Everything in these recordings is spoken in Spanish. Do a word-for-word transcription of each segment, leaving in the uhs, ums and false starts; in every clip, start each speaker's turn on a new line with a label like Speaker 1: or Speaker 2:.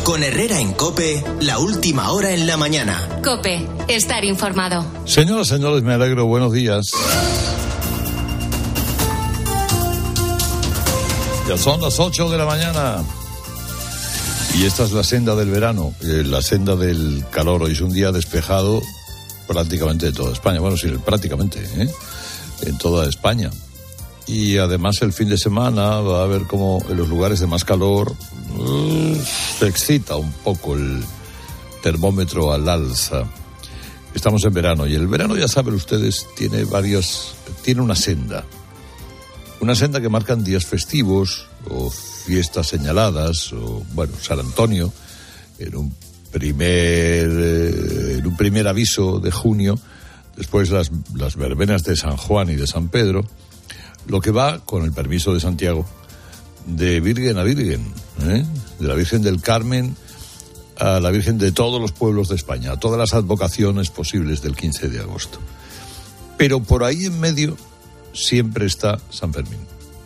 Speaker 1: Con Herrera en COPE, la última hora en la mañana.
Speaker 2: COPE, estar informado.
Speaker 3: Señoras, señores, me alegro. Buenos días. Ya son las ocho de la mañana. Y esta es la senda del verano, eh, la senda del calor. Hoy es un día despejado prácticamente de toda España. Bueno, sí, prácticamente, ¿eh? En toda España. Y además el fin de semana va a haber como en los lugares de más calor uh, se excita un poco el termómetro al alza. Estamos en verano y el verano, ya saben ustedes, tiene varios, tiene una senda. Una senda que marcan días festivos o fiestas señaladas, o bueno, San Antonio, en un primer, eh, en un primer aviso de junio, después las, las verbenas de San Juan y de San Pedro, lo que va, con el permiso de Santiago, de Virgen a Virgen, ¿eh? De la Virgen del Carmen a la Virgen de todos los pueblos de España, a todas las advocaciones posibles del quince de agosto. Pero por ahí en medio siempre está San Fermín.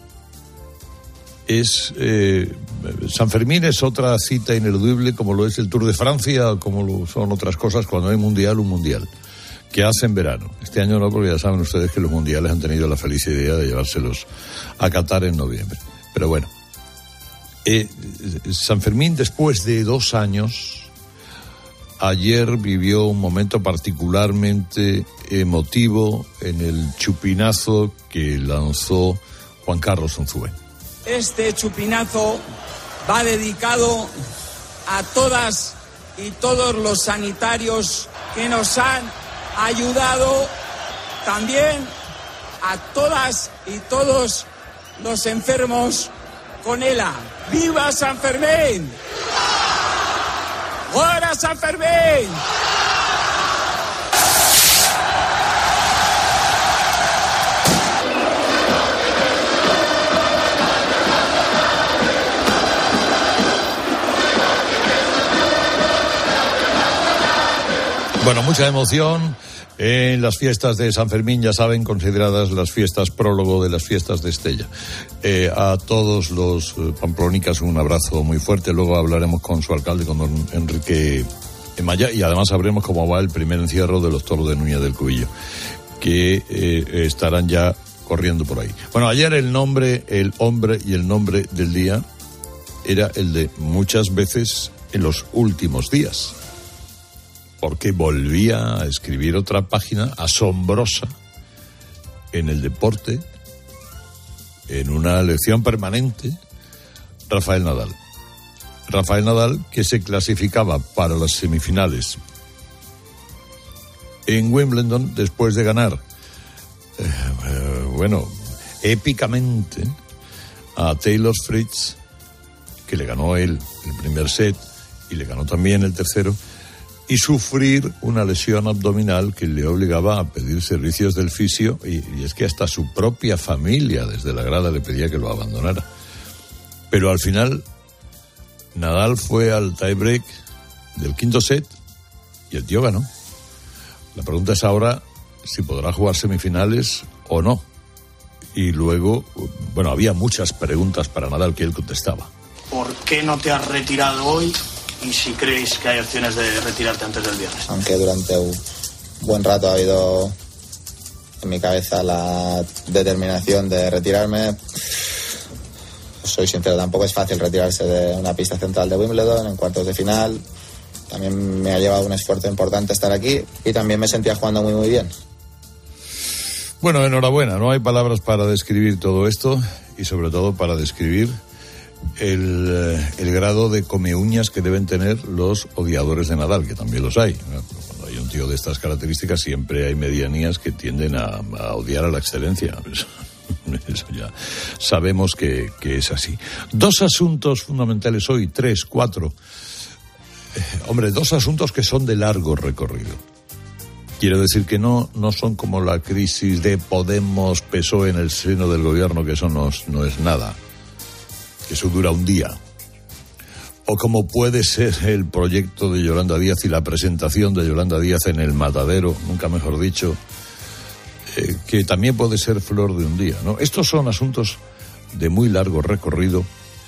Speaker 3: Es eh, San Fermín es otra cita ineludible, como lo es el Tour de Francia, como lo son otras cosas. Cuando hay mundial, un mundial que hace en verano. Este año no, porque ya saben ustedes que los mundiales han tenido la feliz idea de llevárselos a Qatar en noviembre. Pero bueno, eh, San Fermín, después de dos años, ayer vivió un momento particularmente emotivo en el chupinazo que lanzó Juan Carlos Unzué.
Speaker 4: Este chupinazo va dedicado a todas y todos los sanitarios que nos han ayudado, también a todas y todos los enfermos con ELA. ¡Viva San Fermín! ¡Fuera San Fermín!
Speaker 3: Bueno, mucha emoción en las fiestas de San Fermín, ya saben, consideradas las fiestas prólogo de las fiestas de Estella. Eh, a todos los eh, pamplonicas un abrazo muy fuerte. Luego hablaremos con su alcalde, con don Enrique Maya, y además sabremos cómo va el primer encierro de los toros de Núñez del Cubillo, que eh, estarán ya corriendo por ahí. Bueno, ayer el nombre, el hombre y el nombre del día era el de muchas veces en los últimos días, porque volvía a escribir otra página asombrosa en el deporte, en una lección permanente, Rafael Nadal. Rafael Nadal, que se clasificaba para las semifinales en Wimbledon después de ganar, eh, eh, bueno, épicamente a Taylor Fritz, que le ganó él el primer set y le ganó también el tercero, y sufrir una lesión abdominal que le obligaba a pedir servicios del fisio, y, y es que hasta su propia familia desde la grada le pedía que lo abandonara. Pero al final Nadal fue al tiebreak del quinto set y el tío ganó. La pregunta es ahora si podrá jugar semifinales o no. Y luego, bueno, había muchas preguntas para Nadal que él contestaba.
Speaker 5: ¿Por qué no te has retirado hoy? Y si creéis que hay opciones de retirarte antes del viernes.
Speaker 6: Aunque durante un buen rato ha habido en mi cabeza la determinación de retirarme, soy sincero, tampoco es fácil retirarse de una pista central de Wimbledon en cuartos de final. También me ha llevado un esfuerzo importante estar aquí y también me sentía jugando muy muy bien.
Speaker 3: Bueno, enhorabuena, no hay palabras para describir todo esto y sobre todo para describir El, el grado de comeuñas que deben tener los odiadores de Nadal, que también los hay. Cuando hay un tío de estas características siempre hay medianías que tienden a, a odiar a la excelencia. Eso, eso ya sabemos que, que es así. Dos asuntos fundamentales hoy, tres, cuatro. Eh, hombre, dos asuntos que son de largo recorrido. Quiero decir que no, no son como la crisis de Podemos, P S O E en el seno del gobierno, que eso no, no es nada. Que eso dura un día, o como puede ser el proyecto de Yolanda Díaz y la presentación de Yolanda Díaz en el Matadero, nunca mejor dicho, eh, que también puede ser flor de un día, ¿no? Estos son asuntos de muy largo recorrido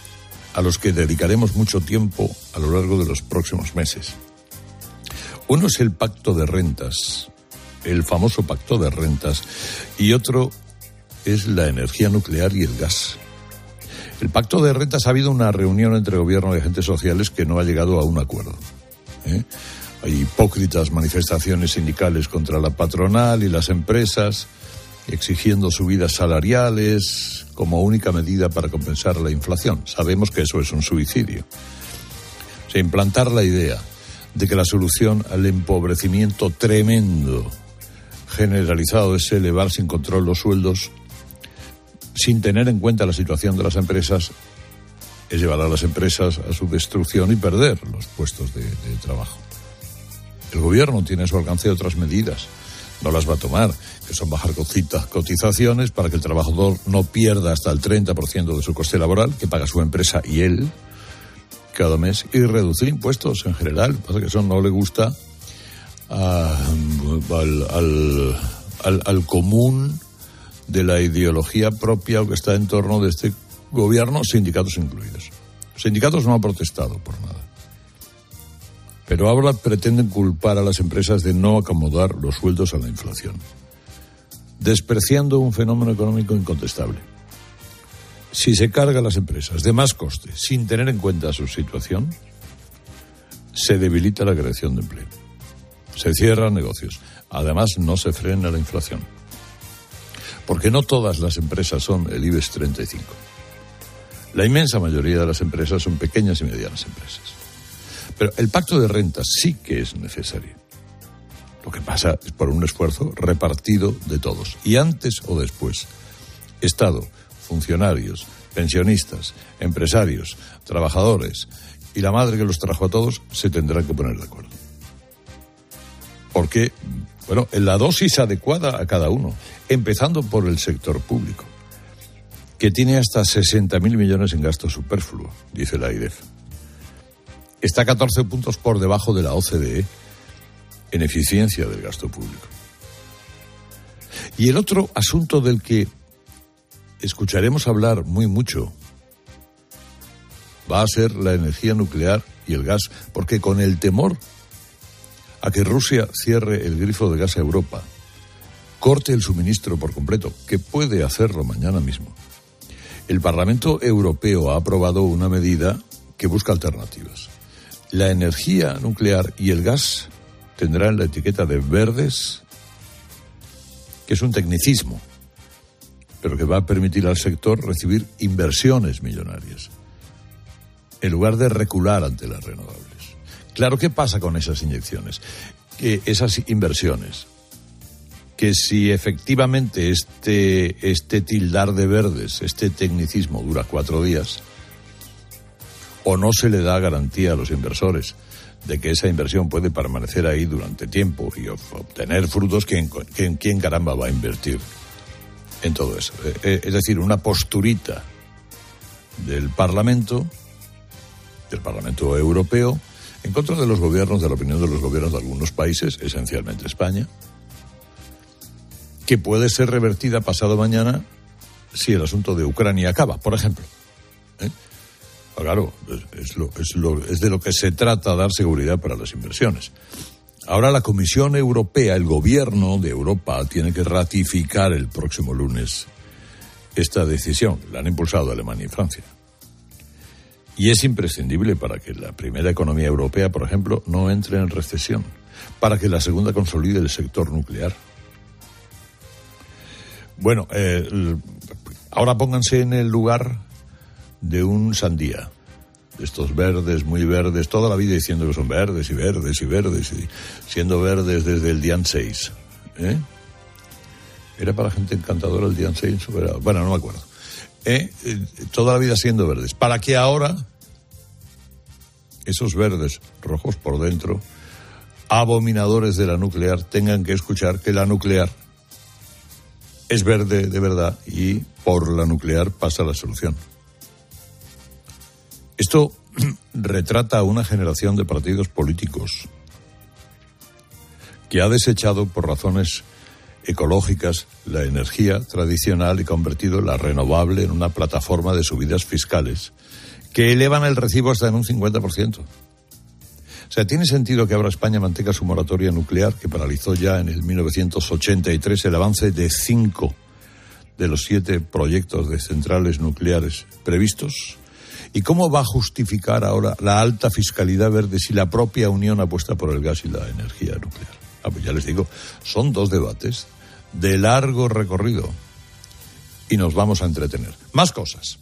Speaker 3: a los que dedicaremos mucho tiempo a lo largo de los próximos meses. Uno es el pacto de rentas, el famoso pacto de rentas, y otro es la energía nuclear y el gas. El pacto de rentas, ha habido una reunión entre gobierno y agentes sociales que no ha llegado a un acuerdo. ¿eh? Hay hipócritas manifestaciones sindicales contra la patronal y las empresas, exigiendo subidas salariales como única medida para compensar la inflación. Sabemos que eso es un suicidio. O sea, implantar la idea de que la solución al empobrecimiento tremendo generalizado es elevar sin control los sueldos sin tener en cuenta la situación de las empresas, es llevar a las empresas a su destrucción y perder los puestos de, de trabajo. El gobierno tiene a su alcance otras medidas, no las va a tomar, que son bajar cotizaciones para que el trabajador no pierda hasta el treinta por ciento de su coste laboral, que paga su empresa y él cada mes, y reducir impuestos en general. Pasa que eso no le gusta a, al, al, al, al común de la ideología propia que está en torno de este gobierno, sindicatos incluidos. Los sindicatos no han protestado por nada. Pero ahora pretenden culpar a las empresas de no acomodar los sueldos a la inflación, despreciando un fenómeno económico incontestable. Si se carga a las empresas de más coste sin tener en cuenta su situación, se debilita la creación de empleo. Se cierran negocios. Además, no se frena la inflación. Porque no todas las empresas son el IBEX treinta y cinco. La inmensa mayoría de las empresas son pequeñas y medianas empresas. Pero el pacto de rentas sí que es necesario. Lo que pasa es por un esfuerzo repartido de todos. Y antes o después, Estado, funcionarios, pensionistas, empresarios, trabajadores y la madre que los trajo a todos se tendrán que poner de acuerdo. Porque, bueno, en la dosis adecuada a cada uno, empezando por el sector público, que tiene hasta sesenta mil millones en gasto superfluo, dice la AIREF. Está catorce puntos por debajo de la O C D E en eficiencia del gasto público. Y el otro asunto del que escucharemos hablar muy mucho va a ser la energía nuclear y el gas, porque con el temor a que Rusia cierre el grifo de gas a Europa, corte el suministro por completo, que puede hacerlo mañana mismo, el Parlamento Europeo ha aprobado una medida que busca alternativas. La energía nuclear y el gas tendrán la etiqueta de verdes, que es un tecnicismo, pero que va a permitir al sector recibir inversiones millonarias, en lugar de recular ante las renovables. Claro, ¿qué pasa con esas inyecciones? Que esas inversiones, que si efectivamente este, este tildar de verdes, este tecnicismo dura cuatro días, o no se le da garantía a los inversores de que esa inversión puede permanecer ahí durante tiempo y obtener frutos, ¿quién, quién, quién caramba va a invertir en todo eso? Es decir, una posturita del Parlamento, del Parlamento Europeo, en contra de los gobiernos, de la opinión de los gobiernos de algunos países, esencialmente España, que puede ser revertida pasado mañana si el asunto de Ucrania acaba, por ejemplo. ¿Eh? Claro, es, lo, es, lo, es de lo que se trata, dar seguridad para las inversiones. Ahora la Comisión Europea, el gobierno de Europa, tiene que ratificar el próximo lunes esta decisión. La han impulsado Alemania y Francia. Y es imprescindible para que la primera economía europea, por ejemplo, no entre en recesión, para que la segunda consolide el sector nuclear. Bueno, eh, ahora pónganse en el lugar de un sandía, de estos verdes, muy verdes, toda la vida diciendo que son verdes y verdes y verdes, y siendo verdes desde el día seis. ¿Eh? Era para gente encantadora el día seis, bueno, no me acuerdo. ¿Eh? Toda la vida siendo verdes, para que ahora esos verdes rojos por dentro, abominadores de la nuclear, tengan que escuchar que la nuclear es verde de verdad y por la nuclear pasa la solución. Esto retrata a una generación de partidos políticos que ha desechado por razones ecológicas la energía tradicional y convertido la renovable en una plataforma de subidas fiscales que elevan el recibo hasta en un cincuenta por ciento. O sea, ¿tiene sentido que ahora España mantenga su moratoria nuclear, que paralizó ya en el mil novecientos ochenta y tres el avance de cinco de los siete proyectos de centrales nucleares previstos? ¿Y cómo va a justificar ahora la alta fiscalidad verde si la propia Unión apuesta por el gas y la energía nuclear? Ah, pues ya les digo, son dos debates de largo recorrido y nos vamos a entretener. Más cosas.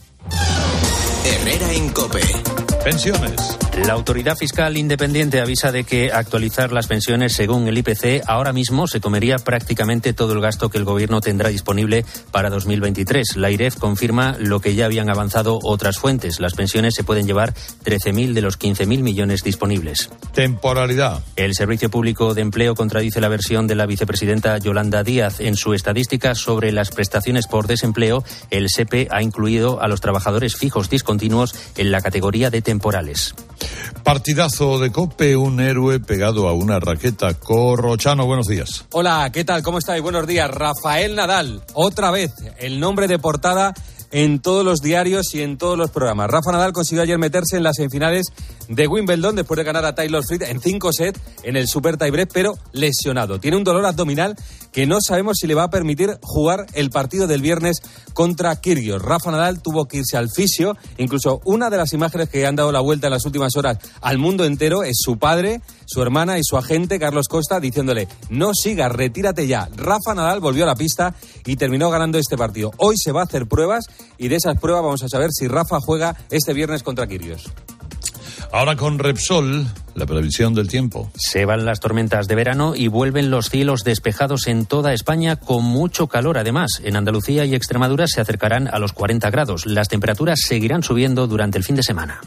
Speaker 1: Herrera en COPE.
Speaker 3: Pensiones.
Speaker 7: La Autoridad Fiscal Independiente avisa de que actualizar las pensiones según el I P C ahora mismo se comería prácticamente todo el gasto que el Gobierno tendrá disponible para dos mil veintitrés. La I R E F confirma lo que ya habían avanzado otras fuentes. Las pensiones se pueden llevar trece mil de los quince mil millones disponibles.
Speaker 3: Temporalidad.
Speaker 7: El Servicio Público de Empleo contradice la versión de la vicepresidenta Yolanda Díaz. En su estadística sobre las prestaciones por desempleo, el S E P E ha incluido a los trabajadores fijos discontinuos en la categoría de temporales.
Speaker 3: Partidazo de COPE, un héroe pegado a una raqueta. Corrochano, buenos días.
Speaker 8: Hola, ¿qué tal? ¿Cómo estáis? Buenos días. Rafael Nadal, otra vez, el nombre de portada en todos los diarios y en todos los programas. Rafa Nadal consiguió ayer meterse en las semifinales de Wimbledon después de ganar a Taylor Fritz en cinco sets en el Super Tiebreak, pero lesionado. Tiene un dolor abdominal que no sabemos si le va a permitir jugar el partido del viernes contra Kyrgios. Rafa Nadal tuvo que irse al fisio. Incluso una de las imágenes que han dado la vuelta en las últimas horas al mundo entero es su padre, su hermana y su agente Carlos Costa diciéndole: no sigas, retírate ya. Rafa Nadal volvió a la pista y terminó ganando este partido. Hoy se va a hacer pruebas y de esas pruebas vamos a saber si Rafa juega este viernes contra Kyrgios.
Speaker 3: Ahora con Repsol, la previsión del tiempo.
Speaker 7: Se van las tormentas de verano y vuelven los cielos despejados en toda España con mucho calor. Además, en Andalucía y Extremadura se acercarán a los cuarenta grados. Las temperaturas seguirán subiendo durante el fin de semana.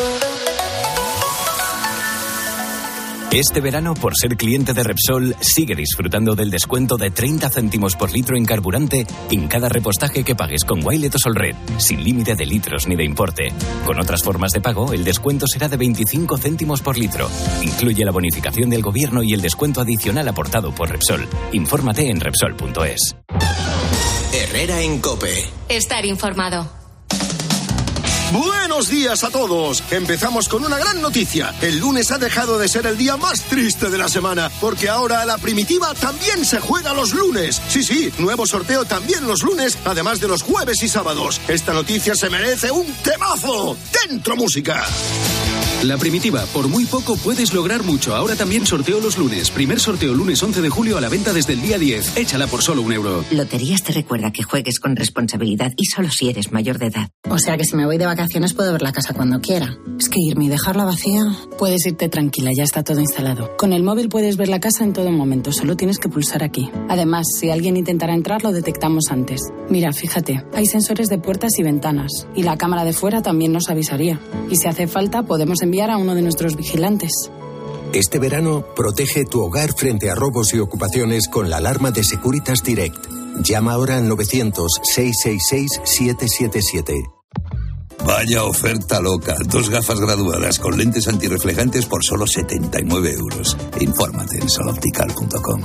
Speaker 9: Este verano, por ser cliente de Repsol, sigue disfrutando del descuento de treinta céntimos por litro en carburante en cada repostaje que pagues con Wilet o Solred, sin límite de litros ni de importe. Con otras formas de pago, el descuento será de veinticinco céntimos por litro. Incluye la bonificación del gobierno y el descuento adicional aportado por Repsol. Infórmate en Repsol punto es.
Speaker 1: Herrera en COPE.
Speaker 2: Estar informado.
Speaker 10: Buenos días a todos. Empezamos con una gran noticia. El lunes ha dejado de ser el día más triste de la semana, porque ahora la Primitiva también se juega los lunes. Sí, sí, nuevo sorteo también los lunes, además de los jueves y sábados. Esta noticia se merece un temazo. ¡Dentro música!
Speaker 11: La Primitiva, por muy poco puedes lograr mucho. Ahora también sorteo los lunes. Primer sorteo lunes once de julio a la venta desde el día diez. Échala por solo un euro.
Speaker 12: Loterías te recuerda que juegues con responsabilidad y solo si eres mayor de edad.
Speaker 13: O sea que si me voy de vacaciones puedo ver la casa cuando quiera. Es que irme y dejarla vacía... Puedes irte tranquila, ya está todo instalado. Con el móvil puedes ver la casa en todo momento, solo tienes que pulsar aquí. Además, si alguien intentara entrar, lo detectamos antes. Mira, fíjate, hay sensores de puertas y ventanas. Y la cámara de fuera también nos avisaría. Y si hace falta, podemos enviar a uno de nuestros vigilantes.
Speaker 14: Este verano, protege tu hogar frente a robos y ocupaciones con la alarma de Securitas Direct. Llama ahora al novecientos, seiscientos sesenta y seis, setecientos setenta y siete.
Speaker 15: Vaya oferta loca. Dos gafas graduadas con lentes antirreflejantes por solo setenta y nueve euros. Infórmate en sol optical punto com.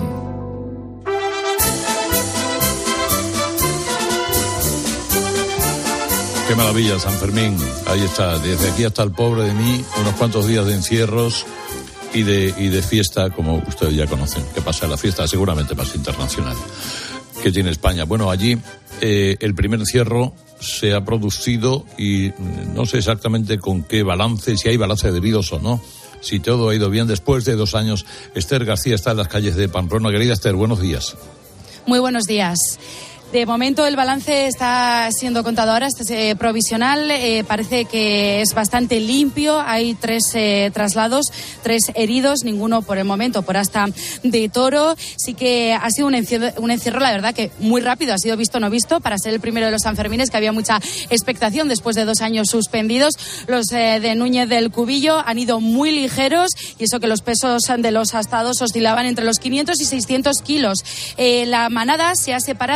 Speaker 3: Qué maravilla, San Fermín. Ahí está, desde aquí hasta el pobre de mí, unos cuantos días de encierros y de, y de fiesta, como ustedes ya conocen, que pasa en la fiesta seguramente más internacional que tiene España. Bueno, allí eh, el primer encierro se ha producido y no sé exactamente con qué balance, si hay balance debidos o no, si todo ha ido bien después de dos años. Esther García está en las calles de Pamplona. Querida Esther, buenos días.
Speaker 16: Muy buenos días. De momento el balance está siendo contado ahora, este es eh, provisional, eh, parece que es bastante limpio, hay tres eh, traslados, tres heridos, ninguno por el momento por asta de toro. Sí que ha sido un encierro, un encierro, la verdad que muy rápido, ha sido visto no visto para ser el primero de los Sanfermines, que había mucha expectación después de dos años suspendidos. Los eh, de Núñez del Cubillo han ido muy ligeros y eso que los pesos de los astados oscilaban entre los quinientos y seiscientos kilos. Eh, la manada se ha separado en el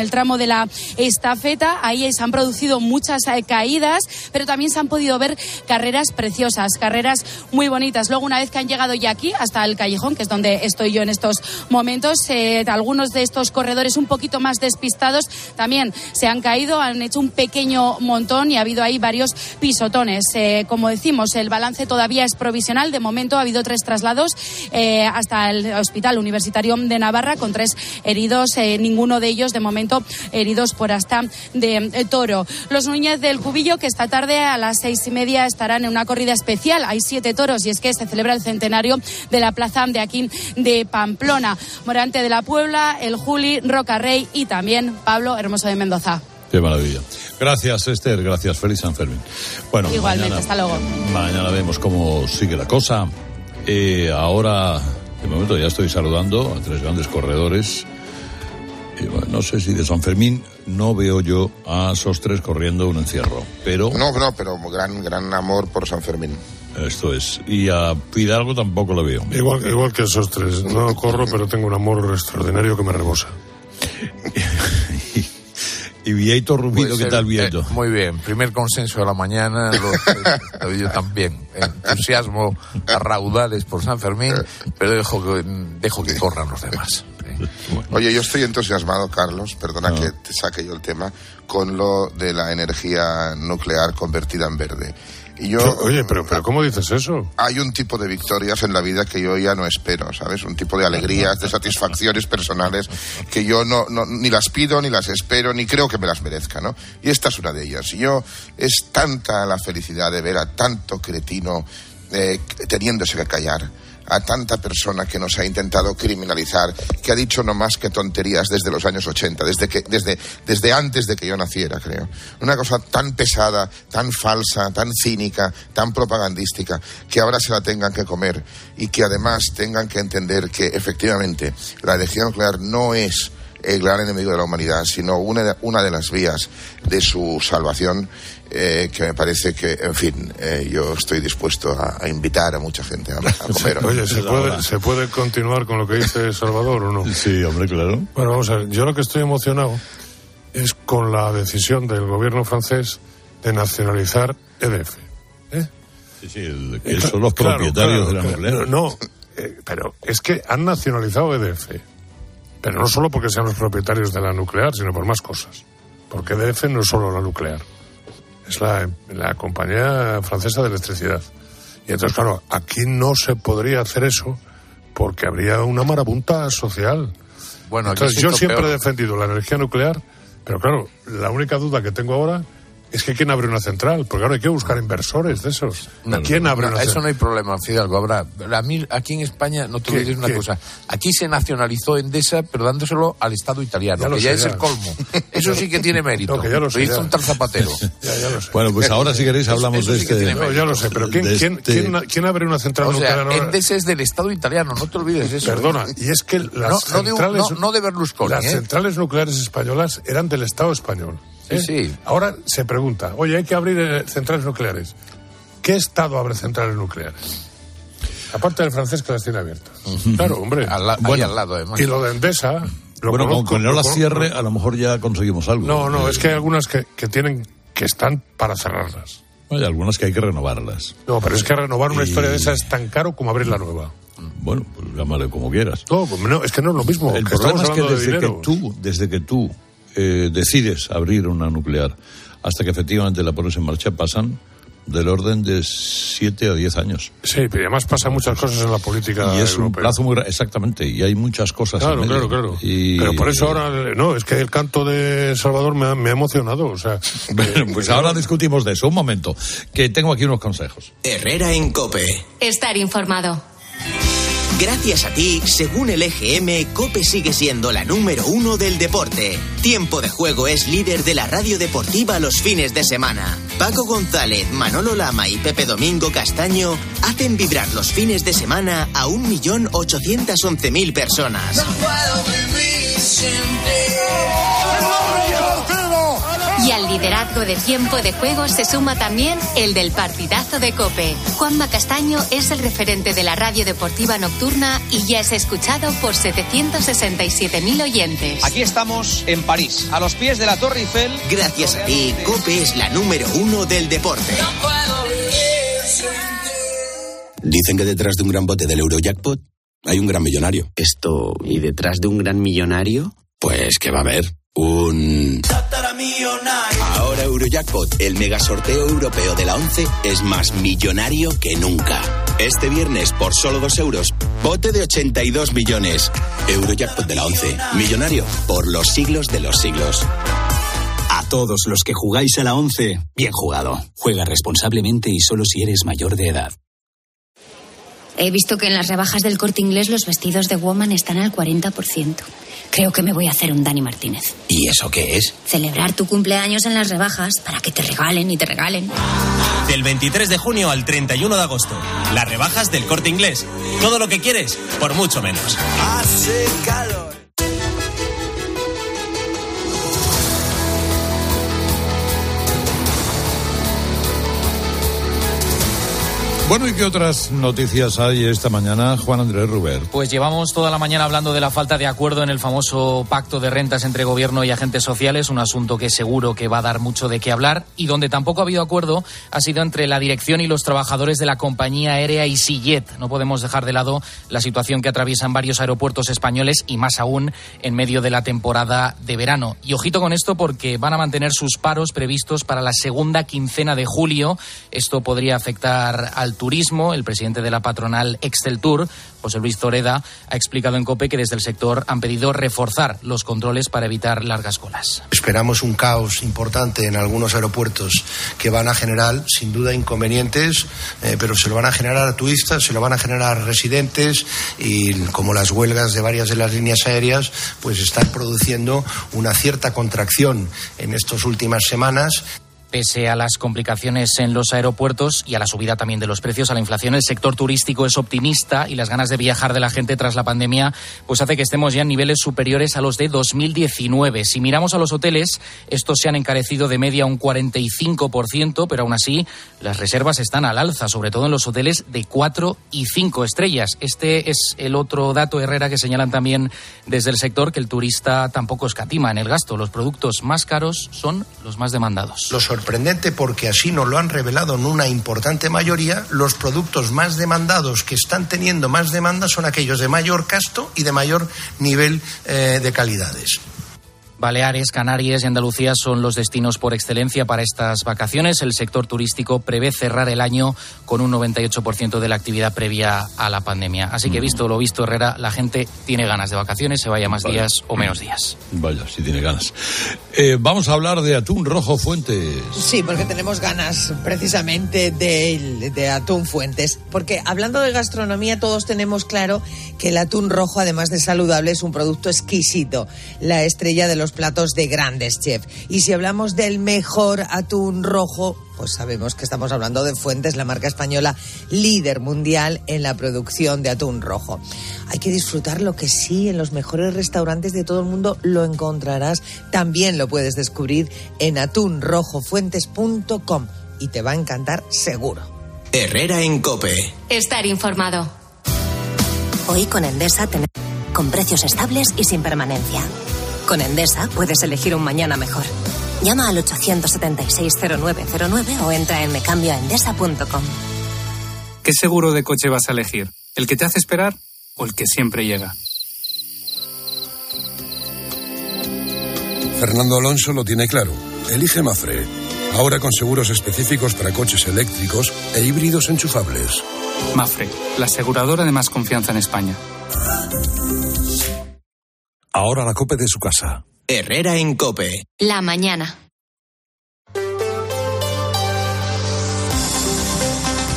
Speaker 16: el tramo de la estafeta. Ahí se han producido muchas eh, caídas, pero también se han podido ver carreras preciosas, carreras muy bonitas. Luego, una vez que han llegado ya aquí, hasta el callejón, que es donde estoy yo en estos momentos, eh, algunos de estos corredores un poquito más despistados también se han caído, han hecho un pequeño montón y ha habido ahí varios pisotones. Eh, como decimos, el balance todavía es provisional. De momento ha habido tres traslados eh, hasta el Hospital Universitario de Navarra con tres heridos, eh, ninguno de ellos de momento heridos por asta de eh, toro. Los Núñez del Cubillo, que esta tarde a las seis y media estarán en una corrida especial. Hay siete toros y es que se celebra el centenario de la plaza de aquí de Pamplona. Morante de la Puebla, el Juli, Roca Rey y también Pablo Hermoso de Mendoza.
Speaker 3: Qué maravilla. Gracias, Esther. Gracias. Feliz San Fermín. Bueno,
Speaker 16: igualmente,
Speaker 3: mañana,
Speaker 16: hasta luego.
Speaker 3: Mañana vemos cómo sigue la cosa. Eh, ahora, de momento, ya estoy saludando a tres grandes corredores. Y bueno, no sé si de San Fermín no veo yo a esos tres corriendo un encierro, pero...
Speaker 17: No, no, pero gran, gran amor por San Fermín.
Speaker 3: Esto es. Y a Fidalgo tampoco lo veo.
Speaker 18: Igual, igual que esos tres. No corro, pero tengo un amor extraordinario que me rebosa.
Speaker 3: Y Vieito Rubido, pues, ¿qué tal, Vieito?
Speaker 19: Eh, muy bien, primer consenso de la mañana, lo, yo también. Entusiasmo a raudales por San Fermín, pero dejo que, dejo que corran los demás.
Speaker 17: Oye, yo estoy entusiasmado, Carlos, perdona no. que te saque yo el tema, con lo de la energía nuclear convertida en verde. Y yo,
Speaker 18: Oye, pero, pero ¿cómo dices eso?
Speaker 17: Hay un tipo de victorias en la vida que yo ya no espero, ¿sabes? Un tipo de alegrías, de satisfacciones personales que yo no, no ni las pido, ni las espero, ni creo que me las merezca, ¿no? Y esta es una de ellas. Y yo, es tanta la felicidad de ver a tanto cretino eh, teniéndose que callar, a tanta persona que nos ha intentado criminalizar, que ha dicho no más que tonterías desde los años ochenta, desde que desde desde antes de que yo naciera, creo. Una cosa tan pesada, tan falsa, tan cínica, tan propagandística, que ahora se la tengan que comer y que además tengan que entender que efectivamente la energía nuclear no es el gran enemigo de la humanidad, sino una de, una de las vías de su salvación, eh, que me parece que, en fin, eh, yo estoy dispuesto a, a invitar a mucha gente a, a comer.
Speaker 18: Oye, ¿se puede, ¿se puede continuar con lo que dice Salvador o no?
Speaker 3: Sí, hombre, claro.
Speaker 18: Bueno, vamos a ver, yo lo que estoy emocionado es con la decisión del gobierno francés de nacionalizar E D F. ¿Eh?
Speaker 3: Sí, sí, el, que son los propietarios claro, claro, de la nuclear.
Speaker 18: No, no eh, pero es que han nacionalizado E D F. Pero no solo porque sean los propietarios de la nuclear, sino por más cosas. Porque E D F no es solo la nuclear. Es la, la compañía francesa de electricidad. Y entonces, claro, aquí no se podría hacer eso porque habría una marabunta social. Bueno, entonces yo siempre peor. he defendido la energía nuclear, pero claro, la única duda que tengo ahora es que ¿quién abre una central? Porque ahora hay que buscar inversores de esos.
Speaker 19: No, ¿Quién abre no, una central? Eso no hay problema, Fidalgo. Habrá. A mí, aquí en España, no te olvides una ¿qué? cosa. Aquí se nacionalizó Endesa, pero dándoselo al Estado italiano, ya que ya sé, es ya. el colmo. Eso sí que tiene mérito. No, que ya lo, sé, lo hizo ya. un tal Zapatero.
Speaker 18: ya, ya lo sé.
Speaker 3: Bueno, pues ahora si queréis hablamos eso de
Speaker 18: sí
Speaker 3: este...
Speaker 18: No, ya lo sé, pero ¿quién, quién, este... ¿quién, ¿quién abre una central
Speaker 19: o sea,
Speaker 18: nuclear?
Speaker 19: Endesa es del Estado italiano, no te olvides eso.
Speaker 18: Perdona, y es que las
Speaker 19: no,
Speaker 18: centrales...
Speaker 19: No de, no, no de Berlusconi,
Speaker 18: Las
Speaker 19: ¿eh?
Speaker 18: centrales nucleares españolas eran del Estado español. ¿Eh?
Speaker 19: Sí, sí.
Speaker 18: Ahora se pregunta, oye, hay que abrir eh, centrales nucleares. ¿Qué Estado abre centrales nucleares? Aparte del francés que las tiene abiertas. Uh-huh. Claro, hombre.
Speaker 19: Al la, bueno, al lado, además.
Speaker 18: Y lo de Endesa... Lo
Speaker 3: bueno,
Speaker 18: conozco,
Speaker 3: con que no las cierre,
Speaker 18: conozco.
Speaker 3: a lo mejor ya conseguimos algo.
Speaker 18: No, no, eh, es que hay algunas que, que tienen que están para cerrarlas.
Speaker 3: Hay algunas que hay que renovarlas.
Speaker 18: No, pero es que renovar una y... historia de esa es tan caro como abrir la nueva.
Speaker 3: Bueno, pues llámale como quieras.
Speaker 18: No, no, es que no es lo mismo.
Speaker 3: El
Speaker 18: que
Speaker 3: problema es que desde
Speaker 18: de
Speaker 3: que tú, desde que tú eh, decides abrir una nuclear hasta que efectivamente la pones en marcha, pasan del orden de siete a diez años.
Speaker 18: Sí, pero además pasan muchas cosas en la política
Speaker 3: y es
Speaker 18: europea.
Speaker 3: Un plazo muy grande, exactamente, y hay muchas cosas
Speaker 18: claro,
Speaker 3: en medio.
Speaker 18: Claro, claro,
Speaker 3: y...
Speaker 18: Pero por eso ahora, no, es que el canto de Salvador me ha, me ha emocionado, o sea...
Speaker 3: Bueno, pues ahora discutimos de eso, un momento, que tengo aquí unos consejos.
Speaker 1: Herrera en COPE.
Speaker 2: Estar informado.
Speaker 1: Gracias a ti, según el E G M, COPE sigue siendo la número uno del deporte. Tiempo de Juego es líder de la radio deportiva los fines de semana. Paco González, Manolo Lama y Pepe Domingo Castaño hacen vibrar los fines de semana a un millón ochocientas once mil personas.
Speaker 2: Y al liderazgo de Tiempo de Juego se suma también el del partidazo de COPE. Juanma Castaño es el referente de la radio deportiva nocturna y ya es escuchado por setecientos sesenta y siete mil oyentes.
Speaker 20: Aquí estamos en París, a los pies de la Torre Eiffel.
Speaker 1: Gracias a ti, COPE es la número uno del deporte.
Speaker 21: Dicen que detrás de un gran bote del Eurojackpot hay un gran millonario.
Speaker 22: Esto, ¿y detrás de un gran millonario?
Speaker 21: Pues que va a haber un... Ahora Eurojackpot, el mega sorteo europeo de la once, es más millonario que nunca. Este viernes, por solo dos euros, bote de ochenta y dos millones. Eurojackpot de la once, millonario por los siglos de los siglos.
Speaker 23: A todos los que jugáis a la once, bien jugado. Juega responsablemente y solo si eres mayor de edad.
Speaker 24: He visto que en las rebajas del Corte Inglés los vestidos de woman están al cuarenta por ciento. Creo que me voy a hacer un Dani Martínez.
Speaker 21: ¿Y eso qué es?
Speaker 24: Celebrar tu cumpleaños en las rebajas para que te regalen y te regalen.
Speaker 25: Del veintitrés de junio al treinta y uno de agosto. Las rebajas del Corte Inglés. Todo lo que quieres, por mucho menos.
Speaker 26: Hace calor.
Speaker 3: Bueno, ¿y qué otras noticias hay esta mañana, Juan Andrés Ruber?
Speaker 27: Pues llevamos toda la mañana hablando de la falta de acuerdo en el famoso pacto de rentas entre gobierno y agentes sociales, un asunto que seguro que va a dar mucho de qué hablar, y donde tampoco ha habido acuerdo ha sido entre la dirección y los trabajadores de la compañía aérea EasyJet. No podemos dejar de lado la situación que atraviesan varios aeropuertos españoles y más aún en medio de la temporada de verano. Y ojito con esto porque van a mantener sus paros previstos para la segunda quincena de julio. Esto podría afectar al turismo. El presidente de la patronal Exceltur, José Luis Zoreda, ha explicado en COPE que desde el sector han pedido reforzar los controles para evitar largas colas.
Speaker 28: Esperamos un caos importante en algunos aeropuertos que van a generar, sin duda, inconvenientes, eh, pero se lo van a generar a turistas, se lo van a generar a residentes, y como las huelgas de varias de las líneas aéreas, pues están produciendo una cierta contracción en estas últimas semanas.
Speaker 27: Pese a las complicaciones en los aeropuertos y a la subida también de los precios, a la inflación, el sector turístico es optimista y las ganas de viajar de la gente tras la pandemia pues hace que estemos ya en niveles superiores a los de dos mil diecinueve. Si miramos a los hoteles, estos se han encarecido de media un cuarenta y cinco por ciento, pero aún así las reservas están al alza, sobre todo en los hoteles de cuatro y cinco estrellas. Este es el otro dato, Herrera, que señalan también desde el sector, que el turista tampoco escatima en el gasto. Los productos más caros son los más demandados.
Speaker 28: Los sorprendente, porque así nos lo han revelado en una importante mayoría, los productos más demandados que están teniendo más demanda son aquellos de mayor gasto y de mayor nivel eh, de calidades.
Speaker 27: Baleares, Canarias y Andalucía son los destinos por excelencia para estas vacaciones. El sector turístico prevé cerrar el año con un noventa y ocho por ciento de la actividad previa a la pandemia. Así que, visto lo visto, Herrera, la gente tiene ganas de vacaciones, se vaya más vale. días o menos días.
Speaker 3: Vaya, sí tiene ganas. Eh, vamos a hablar de atún rojo Fuentes.
Speaker 29: Sí, porque tenemos ganas precisamente de, de atún Fuentes. Porque hablando de gastronomía, todos tenemos claro que el atún rojo, además de saludable, es un producto exquisito. La estrella de los platos de grandes chefs. Y si hablamos del mejor atún rojo, pues sabemos que estamos hablando de Fuentes, la marca española líder mundial en la producción de atún rojo. Hay que disfrutarlo, que sí, en los mejores restaurantes de todo el mundo lo encontrarás. También lo puedes descubrir en atún rojo fuentes punto com y te va a encantar seguro.
Speaker 1: Herrera en COPE.
Speaker 2: Estar informado.
Speaker 30: Hoy con Endesa tenemos con precios estables y sin permanencia. Con Endesa puedes elegir un mañana mejor. Llama al ochocientos setenta y seis cero nueve cero nueve o entra en mecambioaendesa punto com.
Speaker 31: ¿Qué seguro de coche vas a elegir? ¿El que te hace esperar o el que siempre llega?
Speaker 32: Fernando Alonso lo tiene claro. Elige Mafre. Ahora con seguros específicos para coches eléctricos e híbridos enchufables.
Speaker 31: Mafre, la aseguradora de más confianza en España.
Speaker 33: Ahora la COPE de su casa.
Speaker 1: Herrera en COPE.
Speaker 2: La mañana.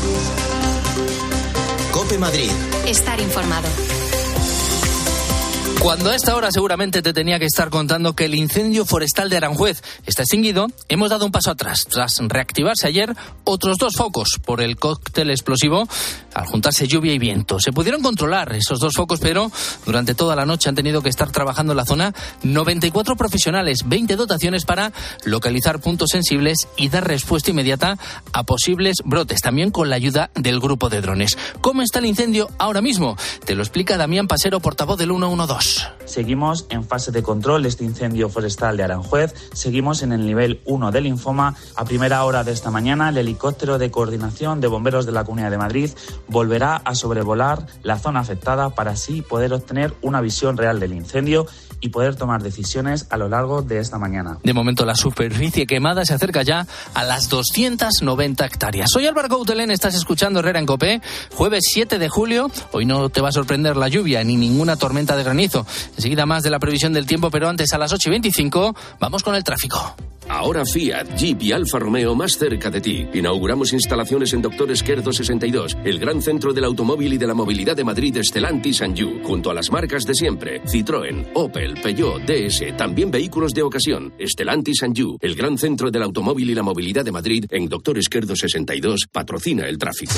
Speaker 1: COPE Madrid.
Speaker 2: Estar informado.
Speaker 27: Cuando a esta hora seguramente te tenía que estar contando que el incendio forestal de Aranjuez está extinguido, hemos dado un paso atrás. Tras reactivarse ayer otros dos focos por el cóctel explosivo, al juntarse lluvia y viento. Se pudieron controlar esos dos focos, pero durante toda la noche han tenido que estar trabajando en la zona noventa y cuatro profesionales, veinte dotaciones para localizar puntos sensibles y dar respuesta inmediata a posibles brotes, también con la ayuda del grupo de drones. ¿Cómo está el incendio ahora mismo? Te lo explica Damián Pasero, portavoz del ciento doce.
Speaker 4: Seguimos en fase de control de este incendio forestal de Aranjuez. Seguimos en el nivel uno del linfoma. A primera hora de esta mañana, el helicóptero de coordinación de bomberos de la Comunidad de Madrid volverá a sobrevolar la zona afectada para así poder obtener una visión real del incendio y poder tomar decisiones a lo largo de esta mañana.
Speaker 27: De momento la superficie quemada se acerca ya a las doscientas noventa hectáreas. Soy Álvaro Coutelén, estás escuchando Herrera en COPE, jueves siete de julio. Hoy no te va a sorprender la lluvia ni ninguna tormenta de granizo. Enseguida más de la previsión del tiempo, pero antes a las ocho y veinticinco vamos con el tráfico.
Speaker 5: Ahora Fiat, Jeep y Alfa Romeo más cerca de ti. Inauguramos instalaciones en Doctor Esquerdo sesenta y dos, el gran centro del automóvil y de la movilidad de Madrid, Stellantis and You, junto a las marcas de siempre, Citroën, Opel, Peugeot, D S, también vehículos de ocasión. Stellantis and You, el gran centro del automóvil y la movilidad de Madrid, en Doctor Esquerdo sesenta y dos, patrocina el tráfico.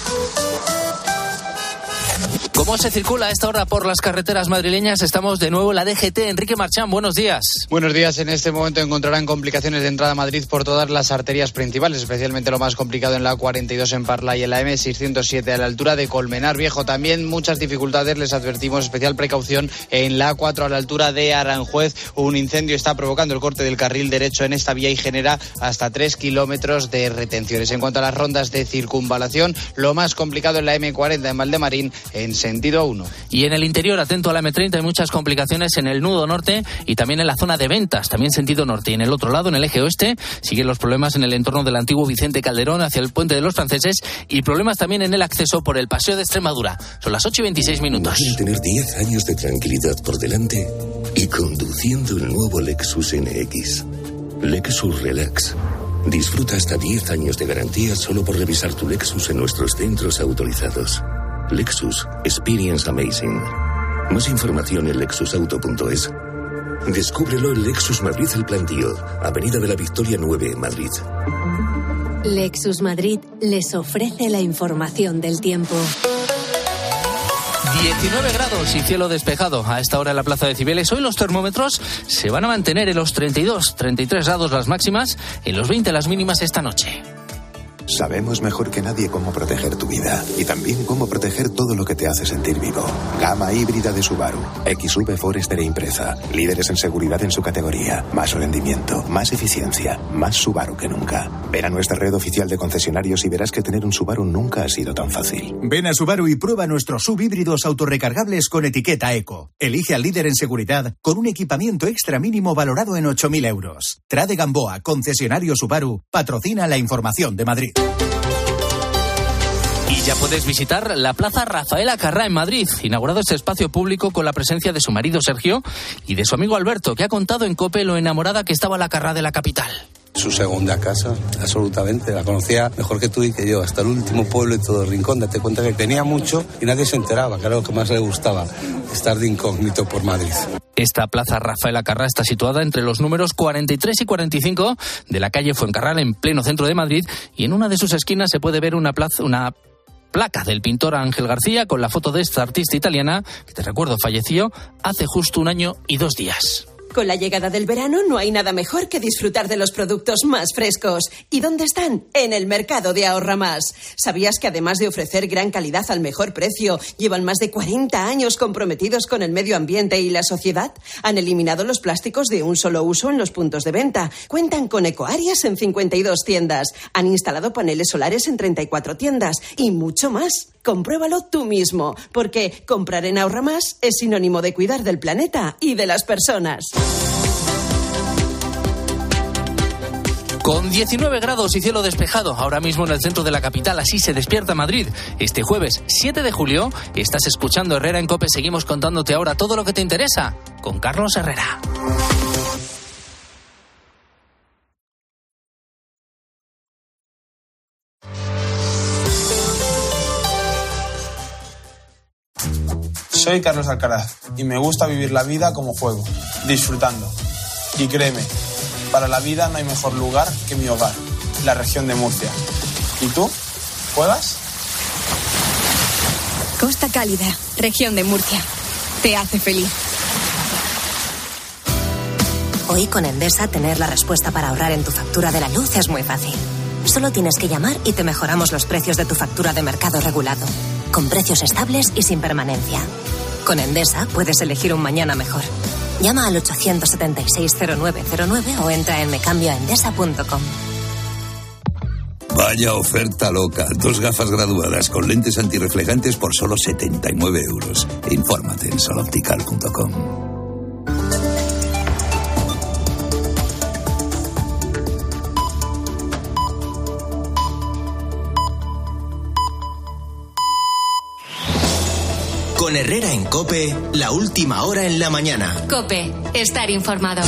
Speaker 27: ¿Cómo se circula a esta hora por las carreteras madrileñas? Estamos de nuevo en la D G T. Enrique Marchán, buenos días.
Speaker 6: Buenos días. En este momento encontrarán complicaciones de entrada a Madrid por todas las arterias principales, especialmente lo más complicado en la A cuarenta y dos en Parla y en la eme seiscientos siete a la altura de Colmenar Viejo. También muchas dificultades, les advertimos, especial precaución en la A cuatro a la altura de Aranjuez. Un incendio está provocando el corte del carril derecho en esta vía y genera hasta tres kilómetros de retenciones. En cuanto a las rondas de circunvalación, lo más complicado en la eme cuarenta en Valdemarín en sentido uno.
Speaker 27: Y en el interior, atento a la eme treinta, hay muchas complicaciones en el nudo norte y también en la zona de Ventas, también sentido norte. Y en el otro lado, en el eje oeste, siguen los problemas en el entorno del antiguo Vicente Calderón hacia el Puente de los Franceses y problemas también en el acceso por el Paseo de Extremadura. Son las ocho y veintiséis minutos.
Speaker 7: Imagina tener diez años de tranquilidad por delante y conduciendo el nuevo Lexus N X. Lexus Relax. Disfruta hasta diez años de garantía solo por revisar tu Lexus en nuestros centros autorizados. Lexus Experience Amazing. Más información en lexus auto punto es. Descúbrelo en Lexus Madrid El Plantío, Avenida de la Victoria nueve, Madrid.
Speaker 30: Lexus Madrid les ofrece la información del tiempo.
Speaker 27: diecinueve grados y cielo despejado a esta hora en la Plaza de Cibeles. Hoy los termómetros se van a mantener en los treinta y dos, treinta y tres grados las máximas, en los veinte las mínimas esta noche.
Speaker 8: Sabemos mejor que nadie cómo proteger tu vida y también cómo proteger todo lo que te hace sentir vivo. Gama híbrida de Subaru, equis uve Forester e Impreza, líderes en seguridad en su categoría, más rendimiento, más eficiencia, más Subaru que nunca. Ven a nuestra red oficial de concesionarios y verás que tener un Subaru nunca ha sido tan fácil.
Speaker 9: Ven a Subaru y prueba nuestros subhíbridos autorrecargables con etiqueta Eco. Elige al líder en seguridad con un equipamiento extra mínimo valorado en ocho mil euros. Trade Gamboa, concesionario Subaru, patrocina la información de Madrid.
Speaker 27: Y ya puedes visitar la Plaza Rafael Acarrá en Madrid, inaugurado este espacio público con la presencia de su marido Sergio y de su amigo Alberto, que ha contado en COPE lo enamorada que estaba la Acarrá de la capital.
Speaker 10: Su segunda casa, absolutamente, la conocía mejor que tú y que yo, hasta el último pueblo y todo el rincón. Date cuenta que tenía mucho y nadie se enteraba, que era lo que más le gustaba, estar de incógnito por Madrid.
Speaker 27: Esta Plaza Rafael Acarrá está situada entre los números cuarenta y tres y cuarenta y cinco de la calle Fuencarral, en pleno centro de Madrid, y en una de sus esquinas se puede ver una plaza, una placa del pintor Ángel García con la foto de esta artista italiana, que te recuerdo falleció hace justo un año y dos días.
Speaker 11: Con la llegada del verano no hay nada mejor que disfrutar de los productos más frescos. ¿Y dónde están? En el mercado de Ahorra Más. ¿Sabías que además de ofrecer gran calidad al mejor precio, llevan más de cuarenta años comprometidos con el medio ambiente y la sociedad? Han eliminado los plásticos de un solo uso en los puntos de venta. Cuentan con ecoáreas en cincuenta y dos tiendas. Han instalado paneles solares en treinta y cuatro tiendas. Y mucho más. Compruébalo tú mismo, porque comprar en Ahorra Más es sinónimo de cuidar del planeta y de las personas.
Speaker 27: Con diecinueve grados y cielo despejado, ahora mismo en el centro de la capital, así se despierta Madrid. Este jueves siete de julio, estás escuchando Herrera en COPE. Seguimos contándote ahora todo lo que te interesa con Carlos Herrera.
Speaker 12: Soy Carlos Alcaraz y me gusta vivir la vida como juego, disfrutando. Y créeme, para la vida no hay mejor lugar que mi hogar, la región de Murcia. ¿Y tú? ¿Juegas?
Speaker 13: Costa Cálida, región de Murcia. Te hace feliz.
Speaker 30: Hoy con Endesa tener la respuesta para ahorrar en tu factura de la luz es muy fácil. Solo tienes que llamar y te mejoramos los precios de tu factura de mercado regulado, con precios estables y sin permanencia. Con Endesa puedes elegir un mañana mejor. Llama al ochocientos setenta y seis cero nueve cero nueve o entra en mecambioaendesa punto com.
Speaker 32: Vaya oferta loca. Dos gafas graduadas con lentes antirreflejantes por solo setenta y nueve euros. Infórmate en soloptical punto com.
Speaker 1: Con Herrera en COPE, la última hora en la mañana.
Speaker 2: COPE, estar informado.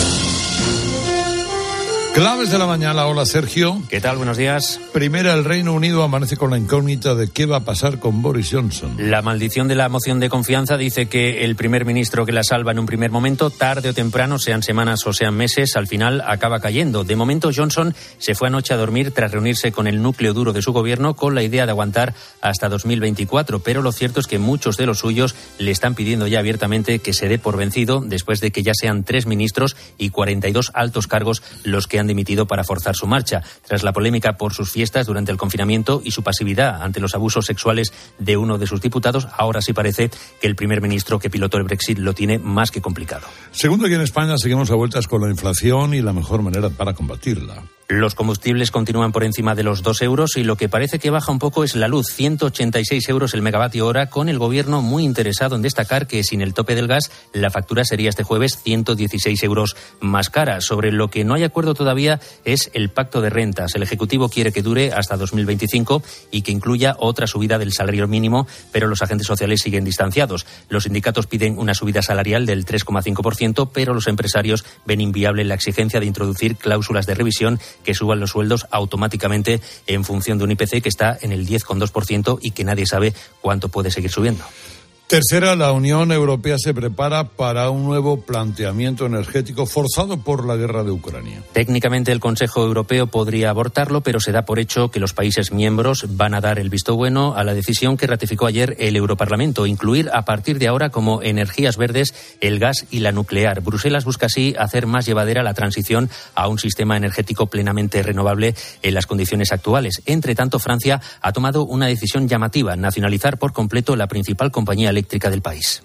Speaker 3: Claves de la mañana. Hola, Sergio.
Speaker 14: ¿Qué tal? Buenos días.
Speaker 3: Primera, el Reino Unido amanece con la incógnita de qué va a pasar con Boris Johnson.
Speaker 14: La maldición de la moción de confianza dice que el primer ministro que la salva en un primer momento, tarde o temprano, sean semanas o sean meses, al final acaba cayendo. De momento, Johnson se fue anoche a dormir tras reunirse con el núcleo duro de su gobierno con la idea de aguantar hasta dos mil veinticuatro, pero lo cierto es que muchos de los suyos le están pidiendo ya abiertamente que se dé por vencido después de que ya sean tres ministros y cuarenta y dos altos cargos los que han dimitido para forzar su marcha. Tras la polémica por sus fiestas durante el confinamiento y su pasividad ante los abusos sexuales de uno de sus diputados, ahora sí parece que el primer ministro que pilotó el Brexit lo tiene más que complicado.
Speaker 3: Segundo, aquí en España seguimos a vueltas con la inflación y la mejor manera para combatirla.
Speaker 14: Los combustibles continúan por encima de los dos euros y lo que parece que baja un poco es la luz, ciento ochenta y seis euros el megavatio hora, con el gobierno muy interesado en destacar que sin el tope del gas la factura sería este jueves ciento dieciséis euros más cara. Sobre lo que no hay acuerdo todavía es el pacto de rentas. El Ejecutivo quiere que dure hasta dos mil veinticinco y que incluya otra subida del salario mínimo, pero los agentes sociales siguen distanciados. Los sindicatos piden una subida salarial del tres coma cinco por ciento, pero los empresarios ven inviable la exigencia de introducir cláusulas de revisión que suban los sueldos automáticamente en función de un I P C que está en el diez coma dos por ciento y que nadie sabe cuánto puede seguir subiendo.
Speaker 3: Tercera, la Unión Europea se prepara para un nuevo planteamiento energético forzado por la guerra de Ucrania.
Speaker 14: Técnicamente el Consejo Europeo podría abortarlo, pero se da por hecho que los países miembros van a dar el visto bueno a la decisión que ratificó ayer el Europarlamento, incluir a partir de ahora como energías verdes el gas y la nuclear. Bruselas busca así hacer más llevadera la transición a un sistema energético plenamente renovable en las condiciones actuales. Entre tanto, Francia ha tomado una decisión llamativa: nacionalizar por completo la principal compañía eléctrica del país.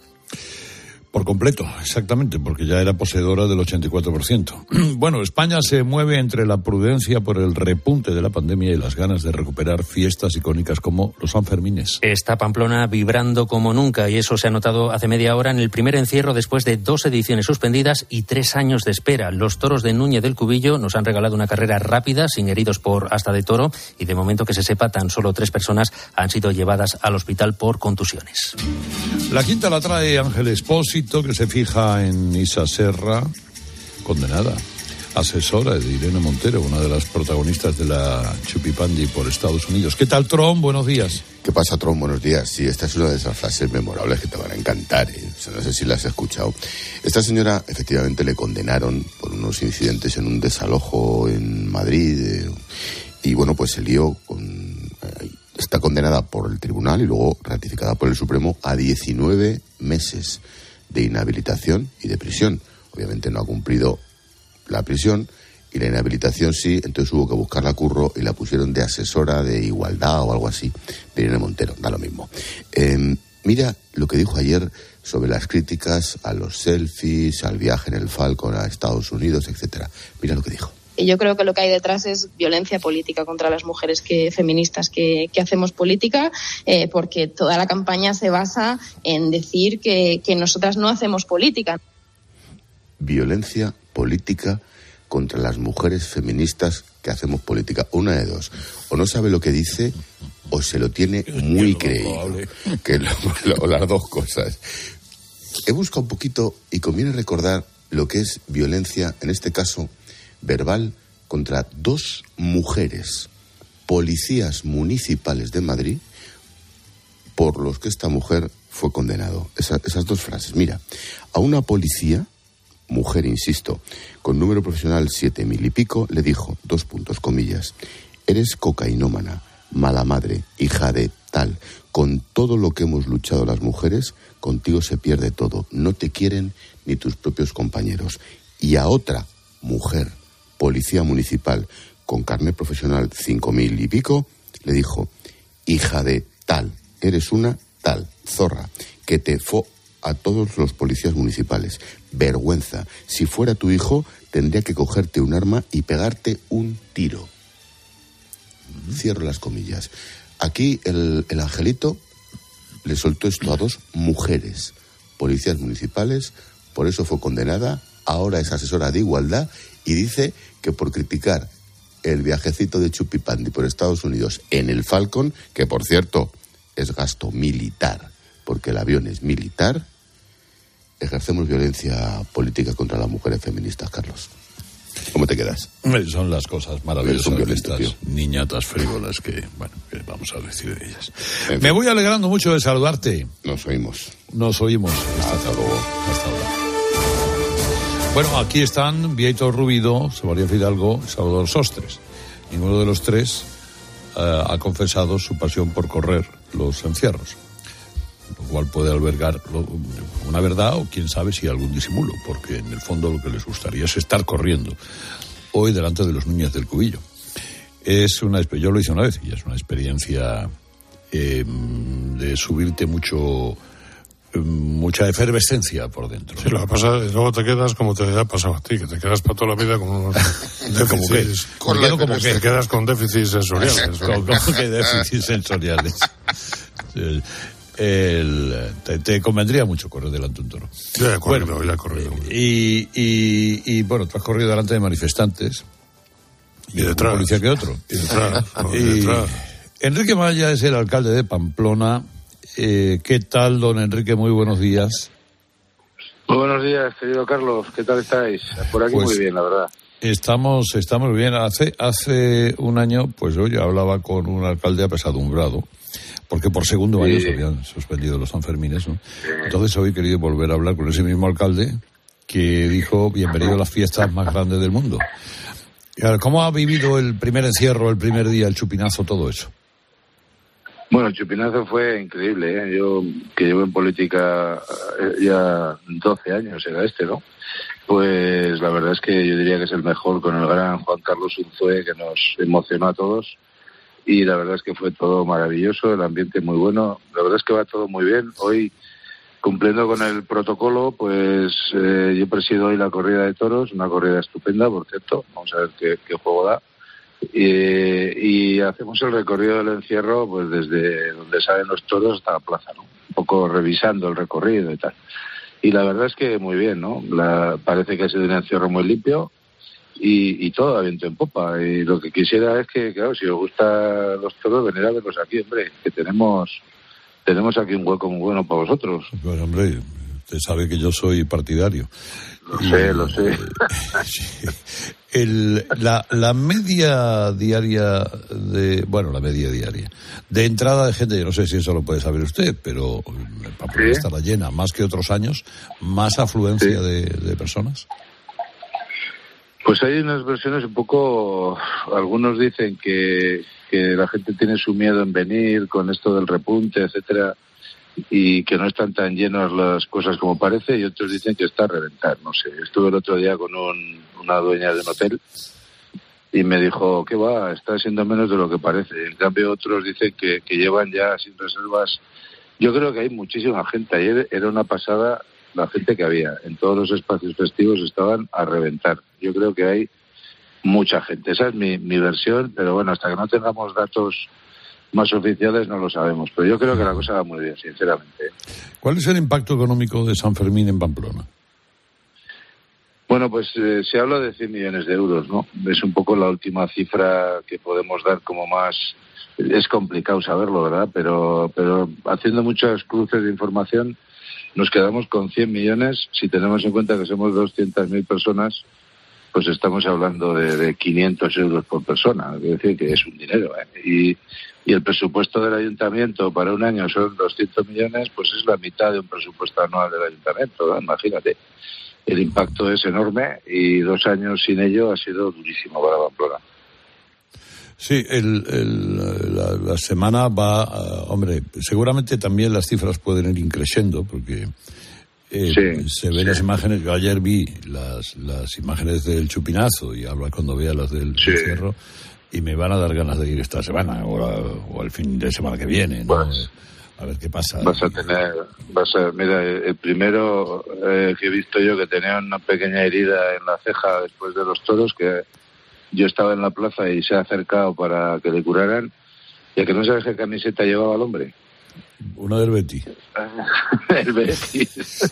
Speaker 3: Por completo, exactamente, porque ya era poseedora del ochenta y cuatro por ciento. Bueno, España se mueve entre la prudencia por el repunte de la pandemia y las ganas de recuperar fiestas icónicas como los Sanfermines.
Speaker 14: Está Pamplona vibrando como nunca y eso se ha notado hace media hora en el primer encierro después de dos ediciones suspendidas y tres años de espera. Los toros de Núñez del Cubillo nos han regalado una carrera rápida, sin heridos por asta de toro, y de momento que se sepa, tan solo tres personas han sido llevadas al hospital por contusiones.
Speaker 3: La quinta la trae Ángel Espósito, que se fija en Isa Serra, condenada, asesora de Irene Montero, una de las protagonistas de la Chupipandi por Estados Unidos. ¿Qué tal, Tron? Buenos días.
Speaker 15: ¿Qué pasa, Tron? Buenos días. Sí, esta es una de esas frases memorables que te van a encantar, ¿eh? O sea, no sé si las has escuchado. Esta señora, efectivamente, le condenaron por unos incidentes en un desalojo en Madrid, eh, y bueno, pues se lió con... Eh, está condenada por el tribunal y luego ratificada por el Supremo a diecinueve meses de inhabilitación y de prisión. Obviamente no ha cumplido la prisión y la inhabilitación sí, entonces hubo que buscarla curro y la pusieron de asesora de igualdad o algo así de Irene Montero, da lo mismo. Eh, mira lo que dijo ayer sobre las críticas a los selfies, al viaje en el Falcon a Estados Unidos, etcétera. Mira lo que dijo.
Speaker 16: Yo creo que lo que hay detrás es violencia política contra las mujeres que, feministas que, que hacemos política, eh, porque toda la campaña se basa en decir que, que nosotras no hacemos política.
Speaker 15: Violencia política contra las mujeres feministas que hacemos política. Una de dos. O no sabe lo que dice o se lo tiene muy creído. Que lo, lo, las dos cosas. He buscado un poquito y conviene recordar lo que es violencia, en este caso verbal, contra dos mujeres policías municipales de Madrid por los que esta mujer fue condenado. Esa, esas dos frases. Mira, a una policía, mujer, insisto, con número profesional siete mil y pico, le dijo, dos puntos, comillas, eres cocainómana, mala madre, hija de tal. Con todo lo que hemos luchado las mujeres, contigo se pierde todo. No te quieren ni tus propios compañeros. Y a otra mujer, policía municipal, con carnet profesional cinco mil y pico, le dijo, hija de tal, eres una tal, zorra, que te fo a todos los policías municipales. Vergüenza. Si fuera tu hijo, tendría que cogerte un arma y pegarte un tiro. Cierro las comillas. Aquí el, el angelito le soltó esto a dos mujeres, policías municipales, por eso fue condenada, ahora es asesora de igualdad y dice que por criticar el viajecito de Chupipandi por Estados Unidos en el Falcon, que por cierto es gasto militar, porque el avión es militar, ejercemos violencia política contra las mujeres feministas, Carlos. ¿Cómo te quedas?
Speaker 3: Son las cosas maravillosas de estas
Speaker 15: tío.
Speaker 3: niñatas frívolas que, bueno, que vamos a decir de ellas. En fin. Me voy alegrando mucho de saludarte.
Speaker 15: Nos oímos.
Speaker 3: Nos oímos.
Speaker 15: Hasta luego.
Speaker 3: Hasta ahora. Bueno, aquí están Víctor Rubido, María Fidalgo, Salvador Sostres. Ninguno de los tres uh, ha confesado su pasión por correr los encierros, lo cual puede albergar una verdad o quién sabe si algún disimulo, porque en el fondo lo que les gustaría es estar corriendo hoy delante de los niños del Cubillo. Es una, yo lo hice una vez y es una experiencia eh, de subirte mucho, mucha efervescencia por dentro.
Speaker 32: Sí, lo que pasa es que luego te quedas como te ha pasado a ti, que te quedas para toda la vida con unos déficits.
Speaker 3: ¿Cómo qué? Como
Speaker 32: que te quedas con déficits sensoriales.
Speaker 3: ¿Cómo que déficits sensoriales? El, el, te, te convendría mucho correr delante de un toro.
Speaker 32: Ya he corrido,
Speaker 3: bueno,
Speaker 32: ya he corrido.
Speaker 3: Y, y, y bueno, tú has corrido delante de manifestantes.
Speaker 32: Y, y detrás.
Speaker 3: Un policía que otro.
Speaker 32: Y detrás. No, y
Speaker 3: y
Speaker 32: detrás.
Speaker 3: Enrique Maya es el alcalde de Pamplona. Eh, ¿Qué tal, don Enrique? Muy buenos días.
Speaker 17: Muy buenos días, querido Carlos. ¿Qué tal estáis? Por aquí pues, muy bien, la verdad.
Speaker 3: Estamos, estamos bien. Hace, hace un año, pues yo ya hablaba con un alcalde apesadumbrado, porque por segundo sí. año se habían suspendido los Sanfermines, ¿no? Sí. Entonces hoy he querido volver a hablar con ese mismo alcalde que dijo, bienvenido a las fiestas más grandes del mundo. ¿Cómo ha vivido el primer encierro, el primer día, el chupinazo, todo eso?
Speaker 17: Bueno, el chupinazo fue increíble, ¿eh? Yo, que llevo en política ya doce años, era este, ¿no? Pues la verdad es que yo diría que es el mejor, con el gran Juan Carlos Unzué, que nos emocionó a todos. Y la verdad es que fue todo maravilloso, el ambiente muy bueno. La verdad es que va todo muy bien. Hoy, cumpliendo con el protocolo, pues eh, yo presido hoy la corrida de toros, una corrida estupenda, por cierto. Vamos a ver qué, qué juego da. Y, y hacemos el recorrido del encierro pues desde donde salen los toros hasta la plaza, ¿no? Un poco revisando el recorrido y tal. Y la verdad es que muy bien, ¿no? La, parece que ha sido un encierro muy limpio y, y todo a viento en popa. Y lo que quisiera es que, claro, si os gustan los toros, venir a verlos aquí, hombre, que tenemos tenemos aquí un hueco muy bueno para vosotros.
Speaker 3: Pues, hombre, usted sabe que yo soy partidario.
Speaker 17: Lo sé, y, lo sé.
Speaker 3: Sí. El, la, la media diaria de, bueno, la media diaria de entrada de gente, yo no sé si eso lo puede saber usted, pero Pamplona ¿Sí? estará llena más que otros años, más afluencia ¿Sí? de, de personas.
Speaker 17: Pues hay unas versiones un poco, algunos dicen que, que la gente tiene su miedo en venir con esto del repunte, etcétera, y que no están tan llenas las cosas como parece, y otros dicen que está a reventar, no sé. Estuve el otro día con un, una dueña de un hotel y me dijo, ¿qué va? Está siendo menos de lo que parece. En cambio otros dicen que, que llevan ya sin reservas. Yo creo que hay muchísima gente. Ayer era una pasada la gente que había. En todos los espacios festivos estaban a reventar. Yo creo que hay mucha gente. Esa es mi, mi versión, pero bueno, hasta que no tengamos datos más oficiales no lo sabemos, pero yo creo que la cosa va muy bien, sinceramente.
Speaker 3: ¿Cuál es el impacto económico de San Fermín en Pamplona?
Speaker 17: Bueno, pues eh, se habla de cien millones de euros, ¿no? Es un poco la última cifra que podemos dar como más... Es complicado saberlo, ¿verdad? Pero, pero haciendo muchas cruces de información nos quedamos con cien millones si tenemos en cuenta que somos doscientas mil personas pues estamos hablando de, de quinientos euros por persona, es decir, que es un dinero, ¿eh? Y, y el presupuesto del ayuntamiento para un año son doscientos millones, pues es la mitad de un presupuesto anual del ayuntamiento, ¿no? Imagínate. El impacto es enorme y dos años sin ello ha sido durísimo para Pamplona.
Speaker 3: Sí, el, el, la, la semana va, uh, hombre, seguramente también las cifras pueden ir increciendo porque eh, sí, se ven sí. las imágenes. Yo ayer vi las, las imágenes del Chupinazo y ahora cuando vea las del sí. Cerro y me van a dar ganas de ir esta semana o, la, o el fin de semana que viene, ¿no? Pues, a ver qué pasa.
Speaker 17: Vas a tener, vas a, mira, el primero eh, que he visto yo que tenía una pequeña herida en la ceja después de los toros, que yo estaba en la plaza y se ha acercado para que le curaran, y a que no sabes qué camiseta llevaba el hombre.
Speaker 3: Una del Betis.
Speaker 17: El Betis.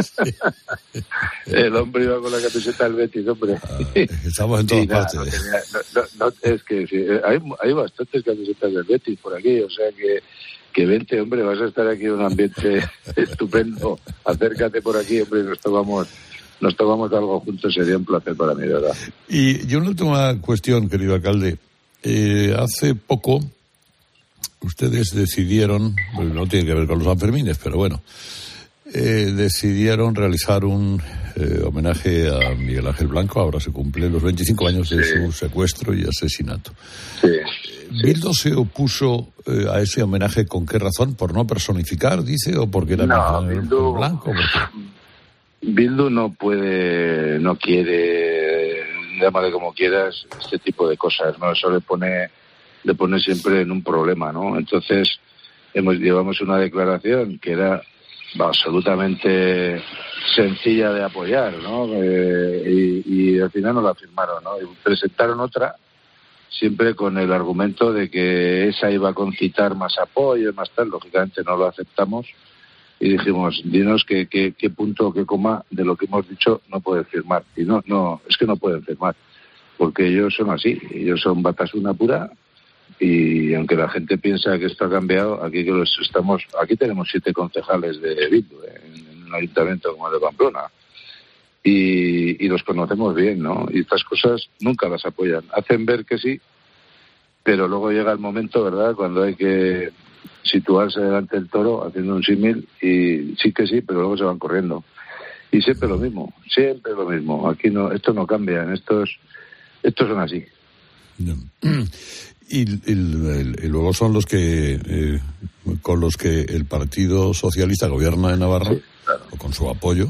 Speaker 17: El hombre iba con la camiseta del Betis, hombre.
Speaker 3: Ah, estamos en todas nada, partes.
Speaker 17: No tenía, no, no, no, es que sí, hay, hay bastantes camisetas del Betis por aquí, o sea que que vente, hombre, vas a estar aquí en un ambiente estupendo. Acércate por aquí, hombre, nos tomamos, nos tomamos algo juntos, sería un placer para mí, ¿verdad?
Speaker 3: Y yo una última cuestión, querido alcalde. Eh, hace poco ustedes decidieron, pues no tiene que ver con los Sanfermines, pero bueno, eh, decidieron realizar un eh, homenaje a Miguel Ángel Blanco. Ahora se cumplen los veinticinco años de sí. su secuestro y asesinato.
Speaker 17: Sí.
Speaker 3: ¿Bildu se opuso eh, a ese homenaje con qué razón? ¿Por no personificar, dice, o porque era
Speaker 17: no, Bildu,
Speaker 3: Blanco?
Speaker 17: Bildu no puede, no quiere, llámale como quieras, este tipo de cosas, ¿no? Eso le pone, le pone siempre en un problema, ¿no? Entonces, hemos llevamos una declaración que era absolutamente sencilla de apoyar, ¿no? Eh, y, y al final no la firmaron, ¿no? Y presentaron otra, siempre con el argumento de que esa iba a concitar más apoyo y más tal. Lógicamente no lo aceptamos y dijimos, dinos qué, qué, qué punto o qué coma de lo que hemos dicho no pueden firmar. Y no, no, es que no pueden firmar, porque ellos son así, ellos son Batasuna pura, y aunque la gente piensa que esto ha cambiado, aquí que los estamos, aquí tenemos siete concejales de Bildu, ¿eh? en un ayuntamiento como el de Pamplona. Y, y los conocemos bien, ¿no? Y estas cosas nunca las apoyan. Hacen ver que sí, pero luego llega el momento, ¿verdad?, cuando hay que situarse delante del toro haciendo un símil y sí que sí, pero luego se van corriendo. Y siempre lo mismo, siempre lo mismo. Aquí no, esto no cambia, estos, estos son así.
Speaker 3: No. Y, y, y luego son los que, eh, con los que el Partido Socialista gobierna en Navarra, sí, claro, o con su apoyo,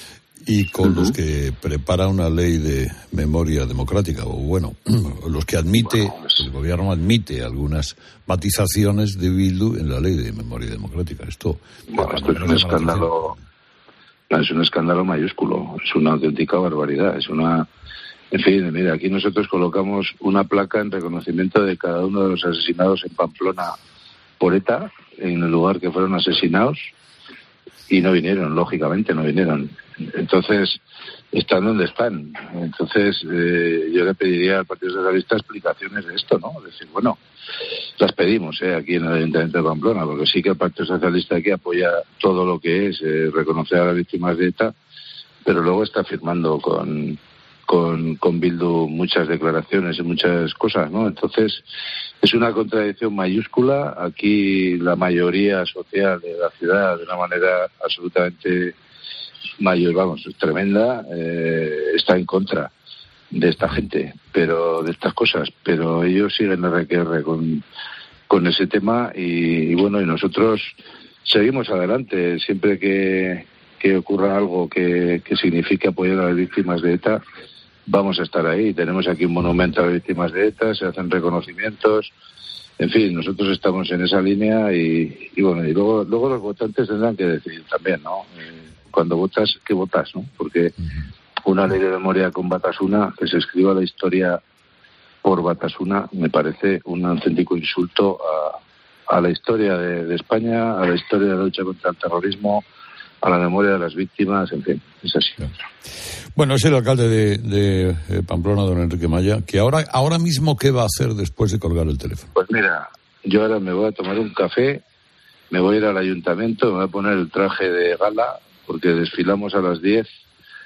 Speaker 3: y con uh-huh. los que prepara una ley de memoria democrática, o bueno, los que admite, bueno, pues, el gobierno admite algunas matizaciones de Bildu en la ley de memoria democrática. Esto,
Speaker 17: bueno, esto es un escándalo, es un escándalo mayúsculo, es una auténtica barbaridad, es una... En fin, mira, aquí nosotros colocamos una placa en reconocimiento de cada uno de los asesinados en Pamplona por ETA, en el lugar que fueron asesinados, y no vinieron, lógicamente no vinieron. Entonces, están donde están. Entonces, eh, yo le pediría al Partido Socialista explicaciones de esto, ¿no? Es decir, bueno, las pedimos eh, aquí en el Ayuntamiento de Pamplona, porque sí que el Partido Socialista aquí apoya todo lo que es eh, reconocer a las víctimas de ETA, pero luego está firmando con... Con, con Bildu muchas declaraciones y muchas cosas, ¿no? Entonces, es una contradicción mayúscula. Aquí la mayoría social de la ciudad, de una manera absolutamente mayor, vamos, tremenda, eh, está en contra de esta gente, pero de estas cosas. Pero ellos siguen R que R con, con ese tema y, y bueno, y nosotros seguimos adelante. Siempre que, que ocurra algo que, que signifique apoyar a las víctimas de ETA, vamos a estar ahí. Tenemos aquí un monumento a las víctimas de ETA, se hacen reconocimientos, en fin, nosotros estamos en esa línea y, y bueno, y luego luego los votantes tendrán que decidir también, ¿no? Eh, cuando votas, ¿qué votas, no? Porque una ley de memoria con Batasuna, que se escriba la historia por Batasuna, me parece un auténtico insulto a, a la historia de, de España, a la historia de la lucha contra el terrorismo, a la memoria de las víctimas, en fin, es así.
Speaker 3: Bueno, es el alcalde de, de, de Pamplona, don Enrique Maya, que ahora ahora mismo, ¿qué va a hacer después de colgar el teléfono?
Speaker 17: Pues mira, yo ahora me voy a tomar un café, me voy a ir al ayuntamiento, me voy a poner el traje de gala, porque desfilamos a las diez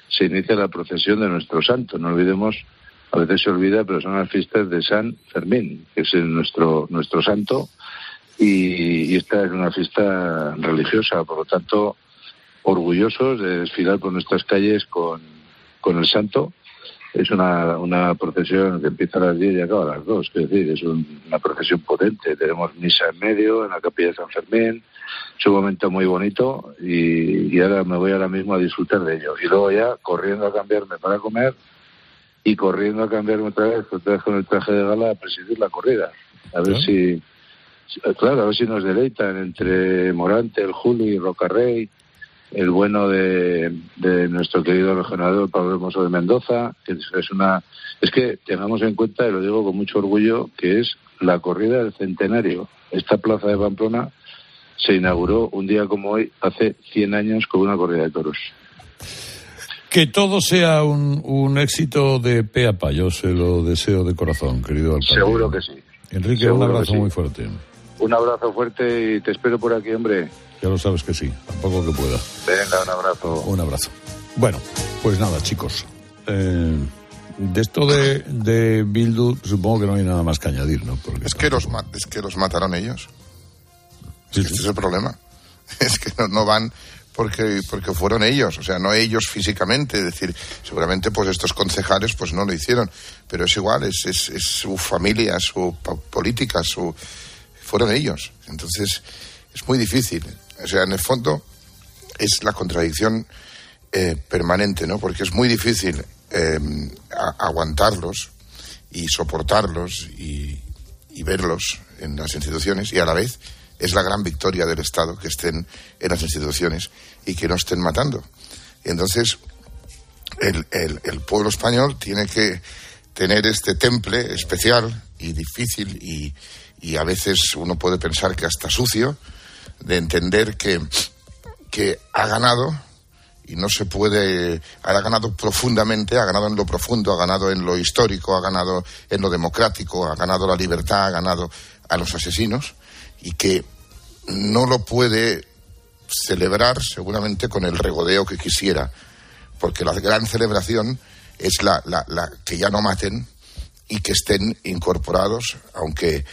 Speaker 17: se inicia la procesión de nuestro santo. No olvidemos, a veces se olvida, pero son las fiestas de San Fermín, que es nuestro nuestro santo, y, y esta es una fiesta religiosa. Por lo tanto, orgullosos de desfilar por nuestras calles con, con el santo. Es una, una procesión que empieza a las diez y acaba a las dos, es decir, es un, una procesión potente. Tenemos misa en medio, en la capilla de San Fermín. Es un momento muy bonito y, y ahora me voy ahora mismo a disfrutar de ello. Y luego ya corriendo a cambiarme para comer y corriendo a cambiarme otra vez, otra vez con el traje de gala a presidir la corrida. A ver si, claro, a ver si nos deleitan entre Morante, el Juli, Rocarrey, el bueno de, de nuestro querido regionador Pablo Hermoso de Mendoza, que es una, es que tengamos en cuenta, y lo digo con mucho orgullo, que es la corrida del centenario. Esta plaza de Pamplona se inauguró un día como hoy, hace cien años, con una corrida de toros.
Speaker 3: Que todo sea un, un éxito de pe a pa, yo se lo deseo de corazón, querido alcalde.
Speaker 17: Seguro que sí.
Speaker 3: Enrique,
Speaker 17: Seguro
Speaker 3: un abrazo
Speaker 17: sí.
Speaker 3: muy fuerte.
Speaker 17: Un abrazo fuerte y te espero por aquí, hombre.
Speaker 3: Ya lo sabes que sí, tampoco que pueda.
Speaker 17: Venga, un abrazo.
Speaker 3: Un abrazo. Bueno, pues nada, chicos. Eh, de esto de, de Bildu, supongo que no hay nada más que añadir, ¿no? Porque
Speaker 18: es, que los ma- es que los mataron ellos.
Speaker 3: Sí,
Speaker 18: es que sí. Este es el problema. Es que no, no van porque porque fueron ellos, o sea, no ellos físicamente. Es decir, seguramente pues estos concejales pues no lo hicieron, pero es igual, es, es, es su familia, su po- política, su fueron ellos. Entonces, es muy difícil. O sea, en el fondo es la contradicción eh, permanente, ¿no? Porque es muy difícil eh, a, aguantarlos y soportarlos y, y verlos en las instituciones, y a la vez es la gran victoria del Estado que estén en las instituciones y que no estén matando. Y entonces el, el, el pueblo español tiene que tener este temple especial y difícil y, y a veces uno puede pensar que hasta sucio, de entender que, que ha ganado y no se puede, ha ganado profundamente, ha ganado en lo profundo, ha ganado en lo histórico, ha ganado en lo democrático, ha ganado la libertad, ha ganado a los asesinos, y que no lo puede celebrar seguramente con el regodeo que quisiera, porque la gran celebración es la, la, la que ya no maten y que estén incorporados, aunque,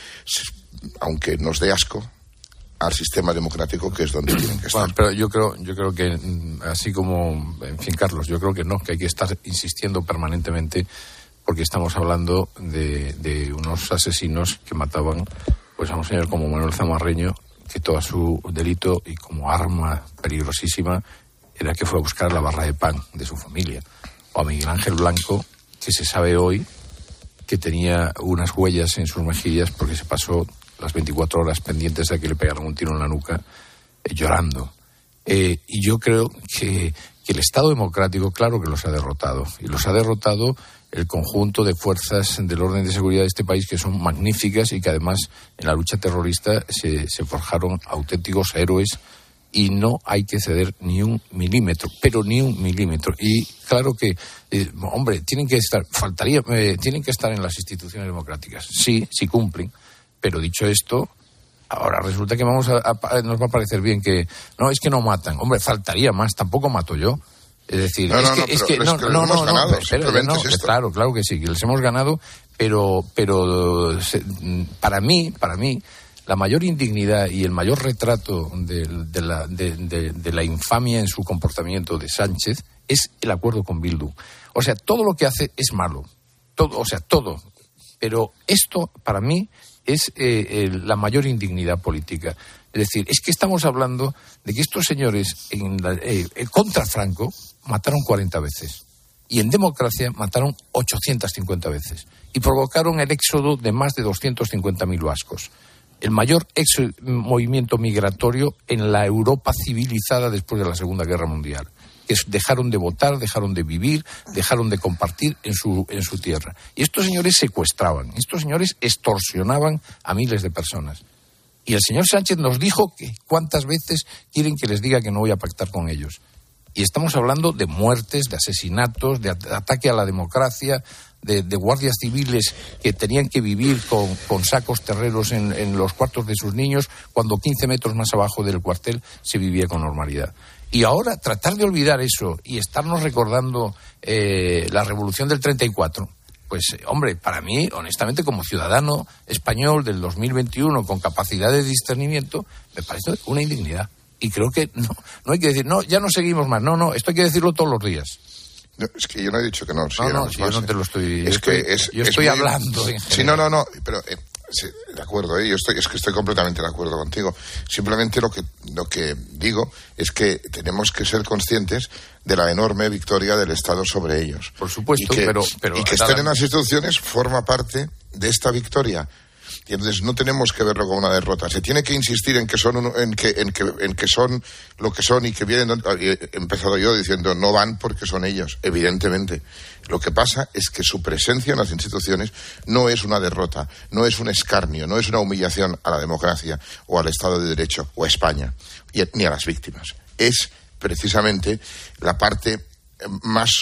Speaker 18: aunque nos dé asco, al sistema democrático, que es donde tienen que estar.
Speaker 19: Bueno, pero yo creo, yo creo que, así como, en fin, Carlos, yo creo que no, que hay que estar insistiendo permanentemente, porque estamos hablando de, de unos asesinos que mataban pues a un señor como Manuel Zamarreño, que todo su delito y como arma peligrosísima era que fue a buscar la barra de pan de su familia. O a Miguel Ángel Blanco, que se sabe hoy que tenía unas huellas en sus mejillas porque se pasó las veinticuatro horas pendientes de que le pegaran un tiro en la nuca, eh, llorando. Eh, y yo creo que, que el Estado democrático, claro que los ha derrotado. Y los ha derrotado el conjunto de fuerzas del orden de seguridad de este país, que son magníficas y que además en la lucha terrorista se, se forjaron auténticos héroes, y no hay que ceder ni un milímetro, pero ni un milímetro. Y claro que, eh, hombre, tienen que estar, faltaría, eh, tienen que estar en las instituciones democráticas. Sí, sí cumplen. Pero dicho esto, ahora resulta que vamos a, a, nos va a parecer bien que... No, es que no matan. Hombre, faltaría más. Tampoco mato yo. Es decir,
Speaker 18: no,
Speaker 19: es
Speaker 18: no,
Speaker 19: que...
Speaker 18: no,
Speaker 19: es que,
Speaker 18: no,
Speaker 19: no,
Speaker 18: es que
Speaker 19: no,
Speaker 18: hemos
Speaker 19: no,
Speaker 18: ganado,
Speaker 19: no, pero, no,
Speaker 18: es esto.
Speaker 19: Claro, claro que sí, que les hemos ganado, pero, pero se, para mí, para mí, la mayor indignidad y el mayor retrato de, de, la, de, de, de la infamia en su comportamiento de Sánchez es el acuerdo con Bildu. O sea, todo lo que hace es malo. Todo, o sea, todo. Pero esto, para mí, es eh, eh, la mayor indignidad política. Es decir, es que estamos hablando de que estos señores en la, eh, contra Franco mataron cuarenta veces y en democracia mataron ochocientas cincuenta veces y provocaron el éxodo de más de doscientos cincuenta mil vascos. El mayor ex- movimiento migratorio en la Europa civilizada después de la Segunda Guerra Mundial. Que dejaron de votar, dejaron de vivir, dejaron de compartir en su, en su tierra. Y estos señores secuestraban, estos señores extorsionaban a miles de personas. Y el señor Sánchez nos dijo que cuántas veces quieren que les diga que no voy a pactar con ellos. Y estamos hablando de muertes, de asesinatos, de at- ataque a la democracia, de, de guardias civiles que tenían que vivir con, con sacos terreros en, en los cuartos de sus niños, cuando quince metros más abajo del cuartel se vivía con normalidad. Y ahora tratar de olvidar eso y estarnos recordando eh, la revolución del treinta y cuatro, pues, hombre, para mí, honestamente, como ciudadano español del dos mil veintiuno con capacidad de discernimiento, me parece una indignidad. Y creo que no, no hay que decir, no, ya no seguimos más. No, no, esto hay que decirlo todos los días.
Speaker 18: No, es que yo no he dicho que no.
Speaker 19: No, no, si yo no te lo estoy...
Speaker 18: Es
Speaker 19: yo
Speaker 18: que
Speaker 19: estoy,
Speaker 18: es,
Speaker 19: yo
Speaker 18: es
Speaker 19: estoy
Speaker 18: muy...
Speaker 19: hablando.
Speaker 18: Sí, no, no, no, pero... Eh, sí, de acuerdo, ¿eh? Yo estoy, es que estoy completamente de acuerdo contigo. Simplemente lo que, lo que digo es que tenemos que ser conscientes de la enorme victoria del Estado sobre ellos.
Speaker 19: Por supuesto,
Speaker 18: y que,
Speaker 19: pero, pero...
Speaker 18: Y que estén en las instituciones forma parte de esta victoria. Y entonces no tenemos que verlo como una derrota. Se tiene que insistir en que son uno, en que en que en que son lo que son y que vienen. He empezado yo diciendo no van porque son ellos, evidentemente. Lo que pasa es que su presencia en las instituciones no es una derrota, no es un escarnio, no es una humillación a la democracia o al Estado de Derecho o a España y, ni a las víctimas. Es precisamente la parte más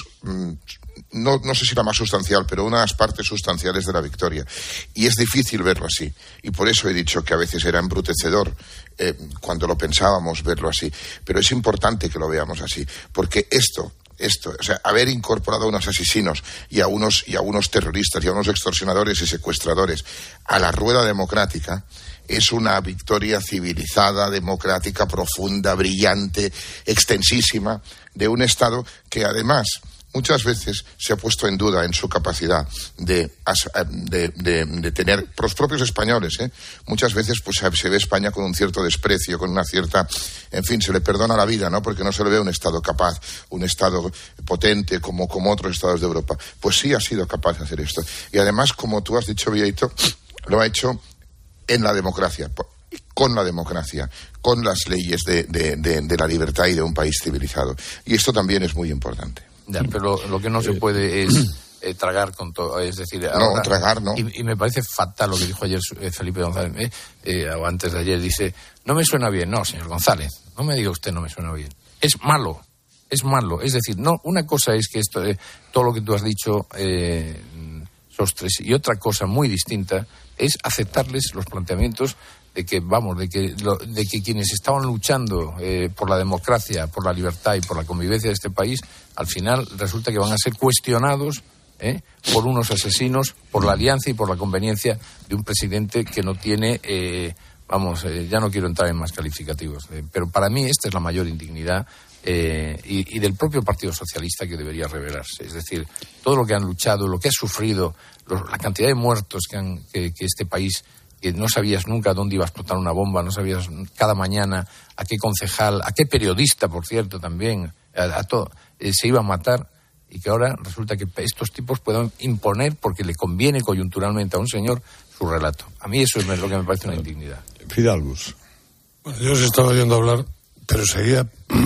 Speaker 18: No, no sé si la más sustancial, pero una de las partes sustanciales de la victoria. Y es difícil verlo así. Y por eso he dicho que a veces era embrutecedor eh, cuando lo pensábamos verlo así. Pero es importante que lo veamos así. Porque esto, esto, o sea, haber incorporado a unos asesinos y a unos, y a unos terroristas y a unos extorsionadores y secuestradores a la rueda democrática es una victoria civilizada, democrática, profunda, brillante, extensísima de un Estado que además muchas veces se ha puesto en duda en su capacidad de, de, de, de tener, por los propios españoles, ¿eh? Muchas veces pues se ve España con un cierto desprecio, con una cierta, en fin, se le perdona la vida, ¿no? Porque no se le ve un Estado capaz, un Estado potente como, como otros Estados de Europa. Pues sí ha sido capaz de hacer esto. Y además, como tú has dicho, Vieito, lo ha hecho en la democracia, con la democracia, con las leyes de, de, de, de la libertad y de un país civilizado. Y esto también es muy importante.
Speaker 19: Ya, pero lo que no se puede es eh, tragar con todo, es decir...
Speaker 18: No,
Speaker 19: ahora,
Speaker 18: tragar no.
Speaker 19: Y, y me parece fatal lo que dijo ayer eh, Felipe González, eh, eh, o antes de ayer, dice, no me suena bien. No, señor González, no me diga usted no me suena bien. Es malo, es malo. Es decir, no, una cosa es que esto, eh, todo lo que tú has dicho, eh, Sostres, y otra cosa muy distinta es aceptarles los planteamientos de que, vamos, de que, lo, de que quienes estaban luchando eh, por la democracia, por la libertad y por la convivencia de este país, al final resulta que van a ser cuestionados ¿eh? por unos asesinos, por la alianza y por la conveniencia de un presidente que no tiene, eh, vamos, eh, ya no quiero entrar en más calificativos, eh, pero para mí esta es la mayor indignidad eh, y, y del propio Partido Socialista que debería revelarse. Es decir, todo lo que han luchado, lo que ha sufrido, los, la cantidad de muertos que, han, que, que este país... que no sabías nunca dónde iba a explotar una bomba, no sabías cada mañana a qué concejal, a qué periodista, por cierto, también, a, a todo, eh, se iba a matar, y que ahora resulta que estos tipos puedan imponer, porque le conviene coyunturalmente a un señor, su relato. A mí eso es lo que me parece una indignidad.
Speaker 3: Fidalgus.
Speaker 32: Bueno, yo os estaba oyendo hablar, pero seguía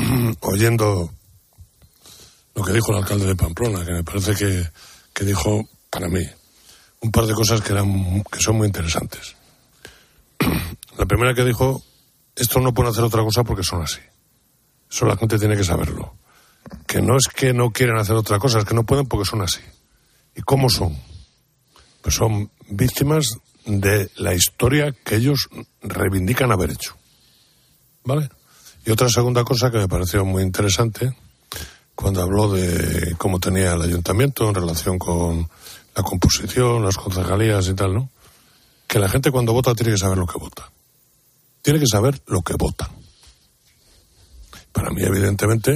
Speaker 32: oyendo lo que dijo el alcalde de Pamplona, que me parece que, que dijo, para mí, un par de cosas que, eran, que son muy interesantes. La primera que dijo, estos no pueden hacer otra cosa porque son así. Eso la gente tiene que saberlo. Que no es que no quieren hacer otra cosa, es que no pueden porque son así. ¿Y cómo son? Pues son víctimas de la historia que ellos reivindican haber hecho. ¿Vale? Y otra segunda cosa que me pareció muy interesante, cuando habló de cómo tenía el ayuntamiento en relación con la composición, las concejalías y tal, ¿no? Que la gente cuando vota tiene que saber lo que vota. Tiene que saber lo que vota. Para mí, evidentemente,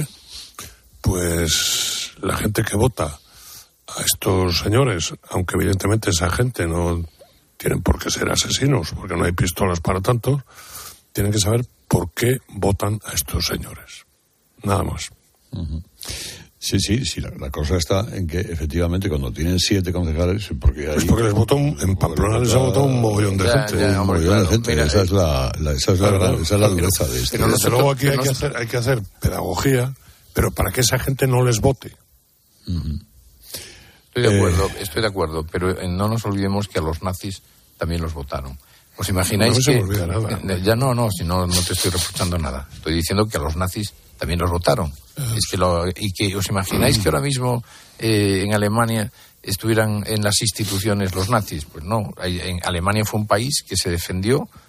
Speaker 32: pues la gente que vota a estos señores, aunque evidentemente esa gente no tienen por qué ser asesinos, porque no hay pistolas para tanto, tienen que saber por qué votan a estos señores. Nada más.
Speaker 3: Uh-huh. Sí, sí, sí, la, la cosa está en que efectivamente cuando tienen siete concejales, porque hay...
Speaker 32: Pues porque les votó un, en Pamplona les ha votado un mogollón de
Speaker 19: ya,
Speaker 32: gente.
Speaker 19: Ya,
Speaker 3: un
Speaker 19: hombre,
Speaker 3: mogollón
Speaker 19: claro,
Speaker 3: de gente,
Speaker 19: mira,
Speaker 3: esa, es la, la, esa es la,
Speaker 32: claro,
Speaker 3: esa es la
Speaker 32: pero,
Speaker 3: dureza de este.
Speaker 32: Pero desde luego aquí hay que, hacer, hay que hacer pedagogía, pero para que esa gente no les vote.
Speaker 3: Uh-huh.
Speaker 19: Estoy de acuerdo,
Speaker 32: eh,
Speaker 19: estoy de acuerdo, pero eh, no nos olvidemos que a los nazis también los votaron. ¿Os imagináis
Speaker 32: no
Speaker 19: que...
Speaker 32: se me olvida nada.
Speaker 19: Eh, ya no, no, si no, no te estoy reprochando nada. Estoy diciendo que a los nazis también los votaron. Uh-huh. Es que lo, y que os imagináis uh-huh. que ahora mismo eh, en Alemania estuvieran en las instituciones los nazis. Pues no, en Alemania fue un país que se defendió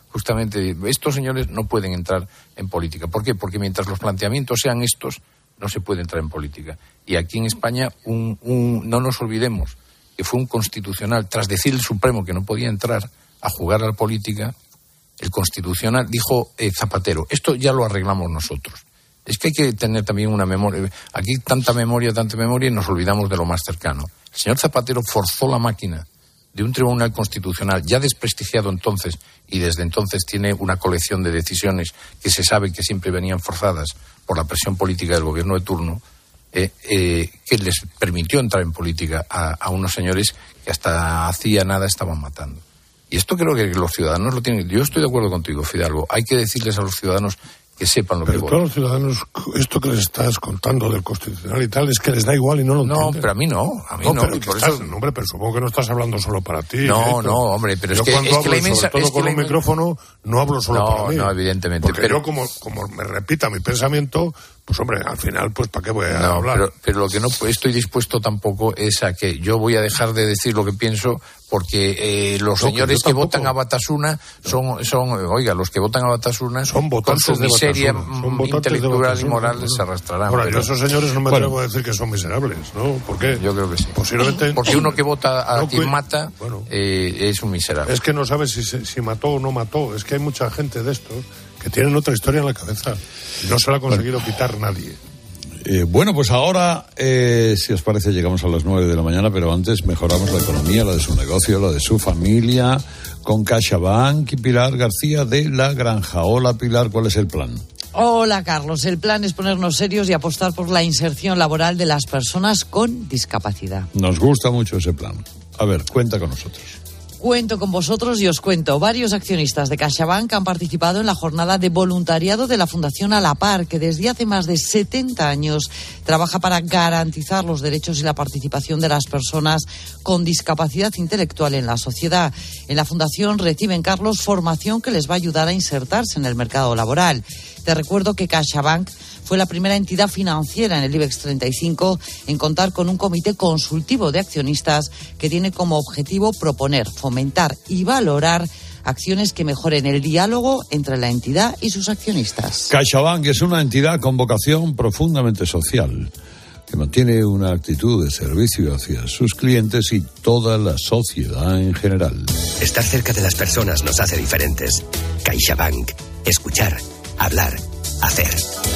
Speaker 19: justamente, estos señores no pueden entrar en política. ¿Por qué? Porque mientras los planteamientos sean estos, no se puede entrar en política. Y aquí en España, un, un, no nos olvidemos que fue un constitucional, tras decir el Supremo que no podía entrar a jugar a la política, el Constitucional dijo eh, Zapatero, esto ya lo arreglamos nosotros. Es que hay que tener también una memoria. Aquí tanta memoria, tanta memoria, y nos olvidamos de lo más cercano. El señor Zapatero forzó la máquina de un tribunal constitucional ya desprestigiado entonces, y desde entonces tiene una colección de decisiones que se sabe que siempre venían forzadas por la presión política del gobierno de turno, eh, eh, que les permitió entrar en política a, a unos señores que hasta hacía nada estaban matando. Y esto creo que los ciudadanos lo tienen. Yo estoy de acuerdo contigo, Fidalgo. Hay que decirles a los ciudadanos que sepan lo
Speaker 32: pero
Speaker 19: que
Speaker 32: todos
Speaker 19: votan.
Speaker 32: los ciudadanos, esto que les estás contando del Constitucional y tal, es que les da igual y no lo
Speaker 19: No,
Speaker 32: entienden.
Speaker 19: pero a mí no, a mí no.
Speaker 32: no, pero,
Speaker 19: y por
Speaker 32: estás,
Speaker 19: eso...
Speaker 32: no, hombre, pero supongo que no estás hablando solo para ti.
Speaker 19: No,
Speaker 32: ¿eh?
Speaker 19: no, hombre, pero
Speaker 32: yo
Speaker 19: es que,
Speaker 32: cuando
Speaker 19: es
Speaker 32: hablo,
Speaker 19: que la inmensa...
Speaker 32: sobre todo
Speaker 19: es que
Speaker 32: con
Speaker 19: la
Speaker 32: un
Speaker 19: inmen-
Speaker 32: micrófono, no hablo solo
Speaker 19: No,
Speaker 32: para mí.
Speaker 19: no, evidentemente,
Speaker 32: Porque
Speaker 19: pero-
Speaker 32: yo, como, como me repita mi pensamiento, pues hombre, al final, pues ¿para qué voy a
Speaker 19: No,
Speaker 32: hablar?
Speaker 19: pero, pero lo que no estoy dispuesto tampoco es a que yo voy a dejar de decir lo que pienso porque eh, los
Speaker 32: No, que
Speaker 19: señores
Speaker 32: yo
Speaker 19: que
Speaker 32: tampoco.
Speaker 19: votan a Batasuna son, son, oiga, los que votan a Batasuna
Speaker 32: Son
Speaker 19: con
Speaker 32: votantes
Speaker 19: su
Speaker 32: de
Speaker 19: miseria
Speaker 32: Batasuna, son
Speaker 19: mm,
Speaker 32: votantes de
Speaker 19: intelectual y
Speaker 32: Batasuna,
Speaker 19: moral
Speaker 32: bueno.
Speaker 19: se arrastrarán.
Speaker 32: Ahora,
Speaker 19: pero-
Speaker 32: yo a esos señores no me
Speaker 19: Bueno.
Speaker 32: atrevo a decir que son miserables, ¿no? ¿Por qué?
Speaker 19: Yo creo que sí.
Speaker 32: Posiblemente...
Speaker 19: Porque uno que vota a
Speaker 32: No,
Speaker 19: quien
Speaker 32: cu-
Speaker 19: mata eh, es un miserable.
Speaker 32: Es que no sabes si, se- si mató o no mató. Es que hay mucha gente de estos que tienen otra historia en la cabeza y no se la ha conseguido quitar nadie.
Speaker 3: Eh, bueno, pues ahora, eh, si os parece, llegamos a las nueve de la mañana, pero antes mejoramos la economía, la de su negocio, la de su familia, con CaixaBank y Pilar García de La Granja. Hola, Pilar, ¿cuál es el plan?
Speaker 4: Hola, Carlos. El plan es ponernos serios y apostar por la inserción laboral de las personas con discapacidad.
Speaker 3: Nos gusta mucho ese plan. A ver, cuenta con nosotros.
Speaker 4: Cuento con vosotros y os cuento. Varios accionistas de CaixaBank han participado en la jornada de voluntariado de la Fundación A la Par, que desde hace más de setenta años trabaja para garantizar los derechos y la participación de las personas con discapacidad intelectual en la sociedad. En la Fundación reciben, Carlos, formación que les va a ayudar a insertarse en el mercado laboral. Te recuerdo que CaixaBank fue la primera entidad financiera en el IBEX treinta y cinco en contar con un comité consultivo de accionistas que tiene como objetivo proponer, fomentar y valorar acciones que mejoren el diálogo entre la entidad y sus accionistas.
Speaker 3: CaixaBank es una entidad con vocación profundamente social, que mantiene una actitud de servicio hacia sus clientes y toda la sociedad en general.
Speaker 5: Estar cerca de las personas nos hace diferentes. CaixaBank. Escuchar, hablar, hacer.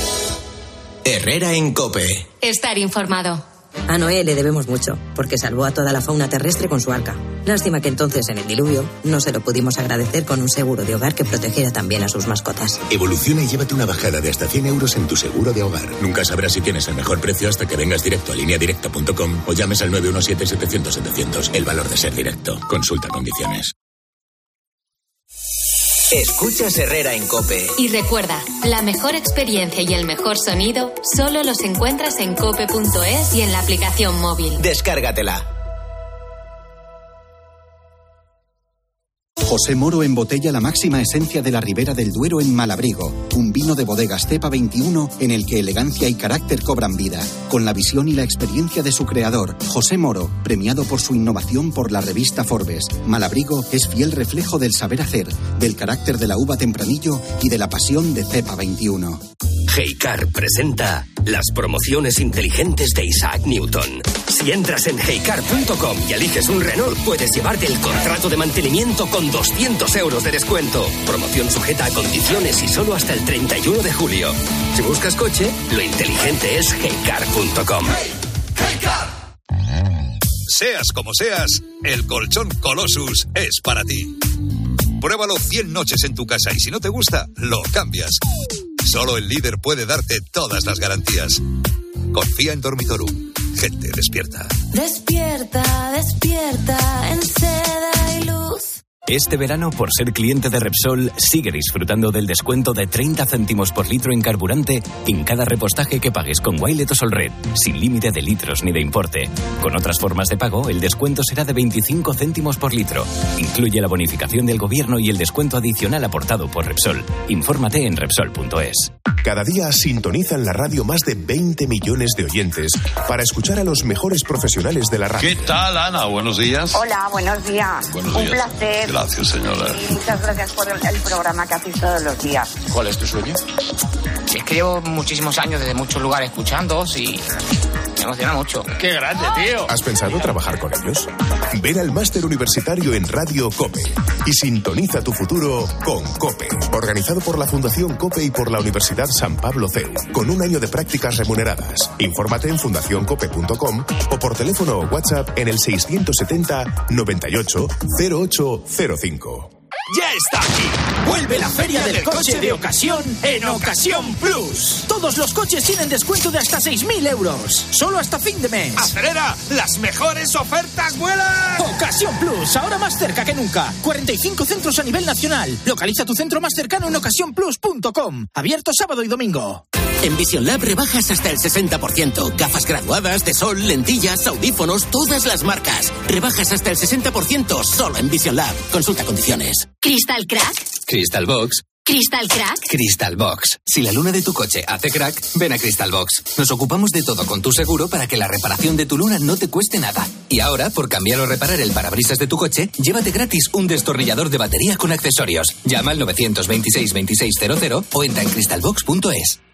Speaker 1: Herrera en COPE.
Speaker 2: Estar informado.
Speaker 30: A Noé le debemos mucho, porque salvó a toda la fauna terrestre con su arca. Lástima que entonces, en el diluvio, no se lo pudimos agradecer con un seguro de hogar que protegiera también a sus mascotas.
Speaker 20: Evoluciona y llévate una bajada de hasta cien euros en tu seguro de hogar. Nunca sabrás si tienes el mejor precio hasta que vengas directo a línea directa punto com o llames al nueve uno siete, setecientos, setecientos. El valor de ser directo. Consulta condiciones.
Speaker 1: Escuchas Herrera en COPE.
Speaker 2: Y recuerda, la mejor experiencia y el mejor sonido solo los encuentras en cope punto es y en la aplicación móvil.
Speaker 1: Descárgatela.
Speaker 21: José Moro embotella la máxima esencia de la Ribera del Duero en Malabrigo, un vino de bodegas Cepa veintiuno en el que elegancia y carácter cobran vida, con la visión y la experiencia de su creador, José Moro, premiado por su innovación por la revista Forbes. Malabrigo es fiel reflejo del saber hacer, del carácter de la uva Tempranillo y de la pasión de Cepa veintiuno.
Speaker 5: Heycar presenta las promociones inteligentes de Isaac Newton. Si entras en heycar punto com y eliges un Renault, puedes llevarte el contrato de mantenimiento con doscientos euros de descuento. Promoción sujeta a condiciones y solo hasta el treinta y uno de julio. Si buscas coche, lo inteligente es heycar punto com.
Speaker 22: Seas como seas, el colchón Colossus es para ti. Pruébalo cien noches en tu casa y si no te gusta, lo cambias. Solo el líder puede darte todas las garantías. Confía en Dormitorum. Gente despierta.
Speaker 23: Despierta, despierta en seda y luz.
Speaker 24: Este verano, por ser cliente de Repsol, sigue disfrutando del descuento de treinta céntimos por litro en carburante en cada repostaje que pagues con Wilet o Solred, sin límite de litros ni de importe. Con otras formas de pago, el descuento será de veinticinco céntimos por litro. Incluye la bonificación del gobierno y el descuento adicional aportado por Repsol. Infórmate en Repsol punto es.
Speaker 25: Cada día sintonizan la radio más de veinte millones de oyentes para escuchar a los mejores profesionales de la radio.
Speaker 3: ¿Qué tal, Ana? Buenos días.
Speaker 26: Hola, buenos días.
Speaker 3: Buenos
Speaker 26: Un
Speaker 3: días.
Speaker 26: placer.
Speaker 3: Palacio, señora.
Speaker 6: Muchas gracias por el, el programa que hacéis todos los días.
Speaker 7: ¿Cuál es tu sueño?
Speaker 8: Es que llevo muchísimos años desde muchos lugares escuchándoos y me emociona mucho.
Speaker 7: ¡Qué grande, tío!
Speaker 25: ¿Has pensado trabajar con ellos? Ven al máster universitario en Radio COPE y sintoniza tu futuro con COPE. Organizado por la Fundación COPE y por la Universidad San Pablo C E U, con un año de prácticas remuneradas. Infórmate en fundación cope punto com o por teléfono o WhatsApp en el seiscientos setenta noventa y ocho cero ocho cero cinco.
Speaker 9: ¡Ya está aquí! Vuelve la feria del coche de ocasión en Ocasión Plus. Todos los coches tienen descuento de hasta seis mil euros. Solo hasta fin de mes. ¡Acelera! ¡Las mejores ofertas vuelan! Ocasión Plus, ahora más cerca que nunca. cuarenta y cinco centros a nivel nacional. Localiza tu centro más cercano en ocasión plus punto com. Abierto sábado y domingo.
Speaker 10: En Vision Lab rebajas hasta el sesenta por ciento. Gafas graduadas, de sol, lentillas, audífonos, todas las marcas. Rebajas hasta el sesenta por ciento solo en Vision Lab. Consulta condiciones.
Speaker 11: ¿Crystal Crack?
Speaker 12: Crystal Box.
Speaker 11: ¿Crystal Crack?
Speaker 12: Crystal Box. Si la luna de tu coche hace crack, ven a Crystal Box. Nos ocupamos de todo con tu seguro para que la reparación de tu luna no te cueste nada. Y ahora, por cambiar o reparar el parabrisas de tu coche, llévate gratis un destornillador de batería con accesorios. Llama al nueve dos seis, veintiséis cero cero o entra en crystal box punto es.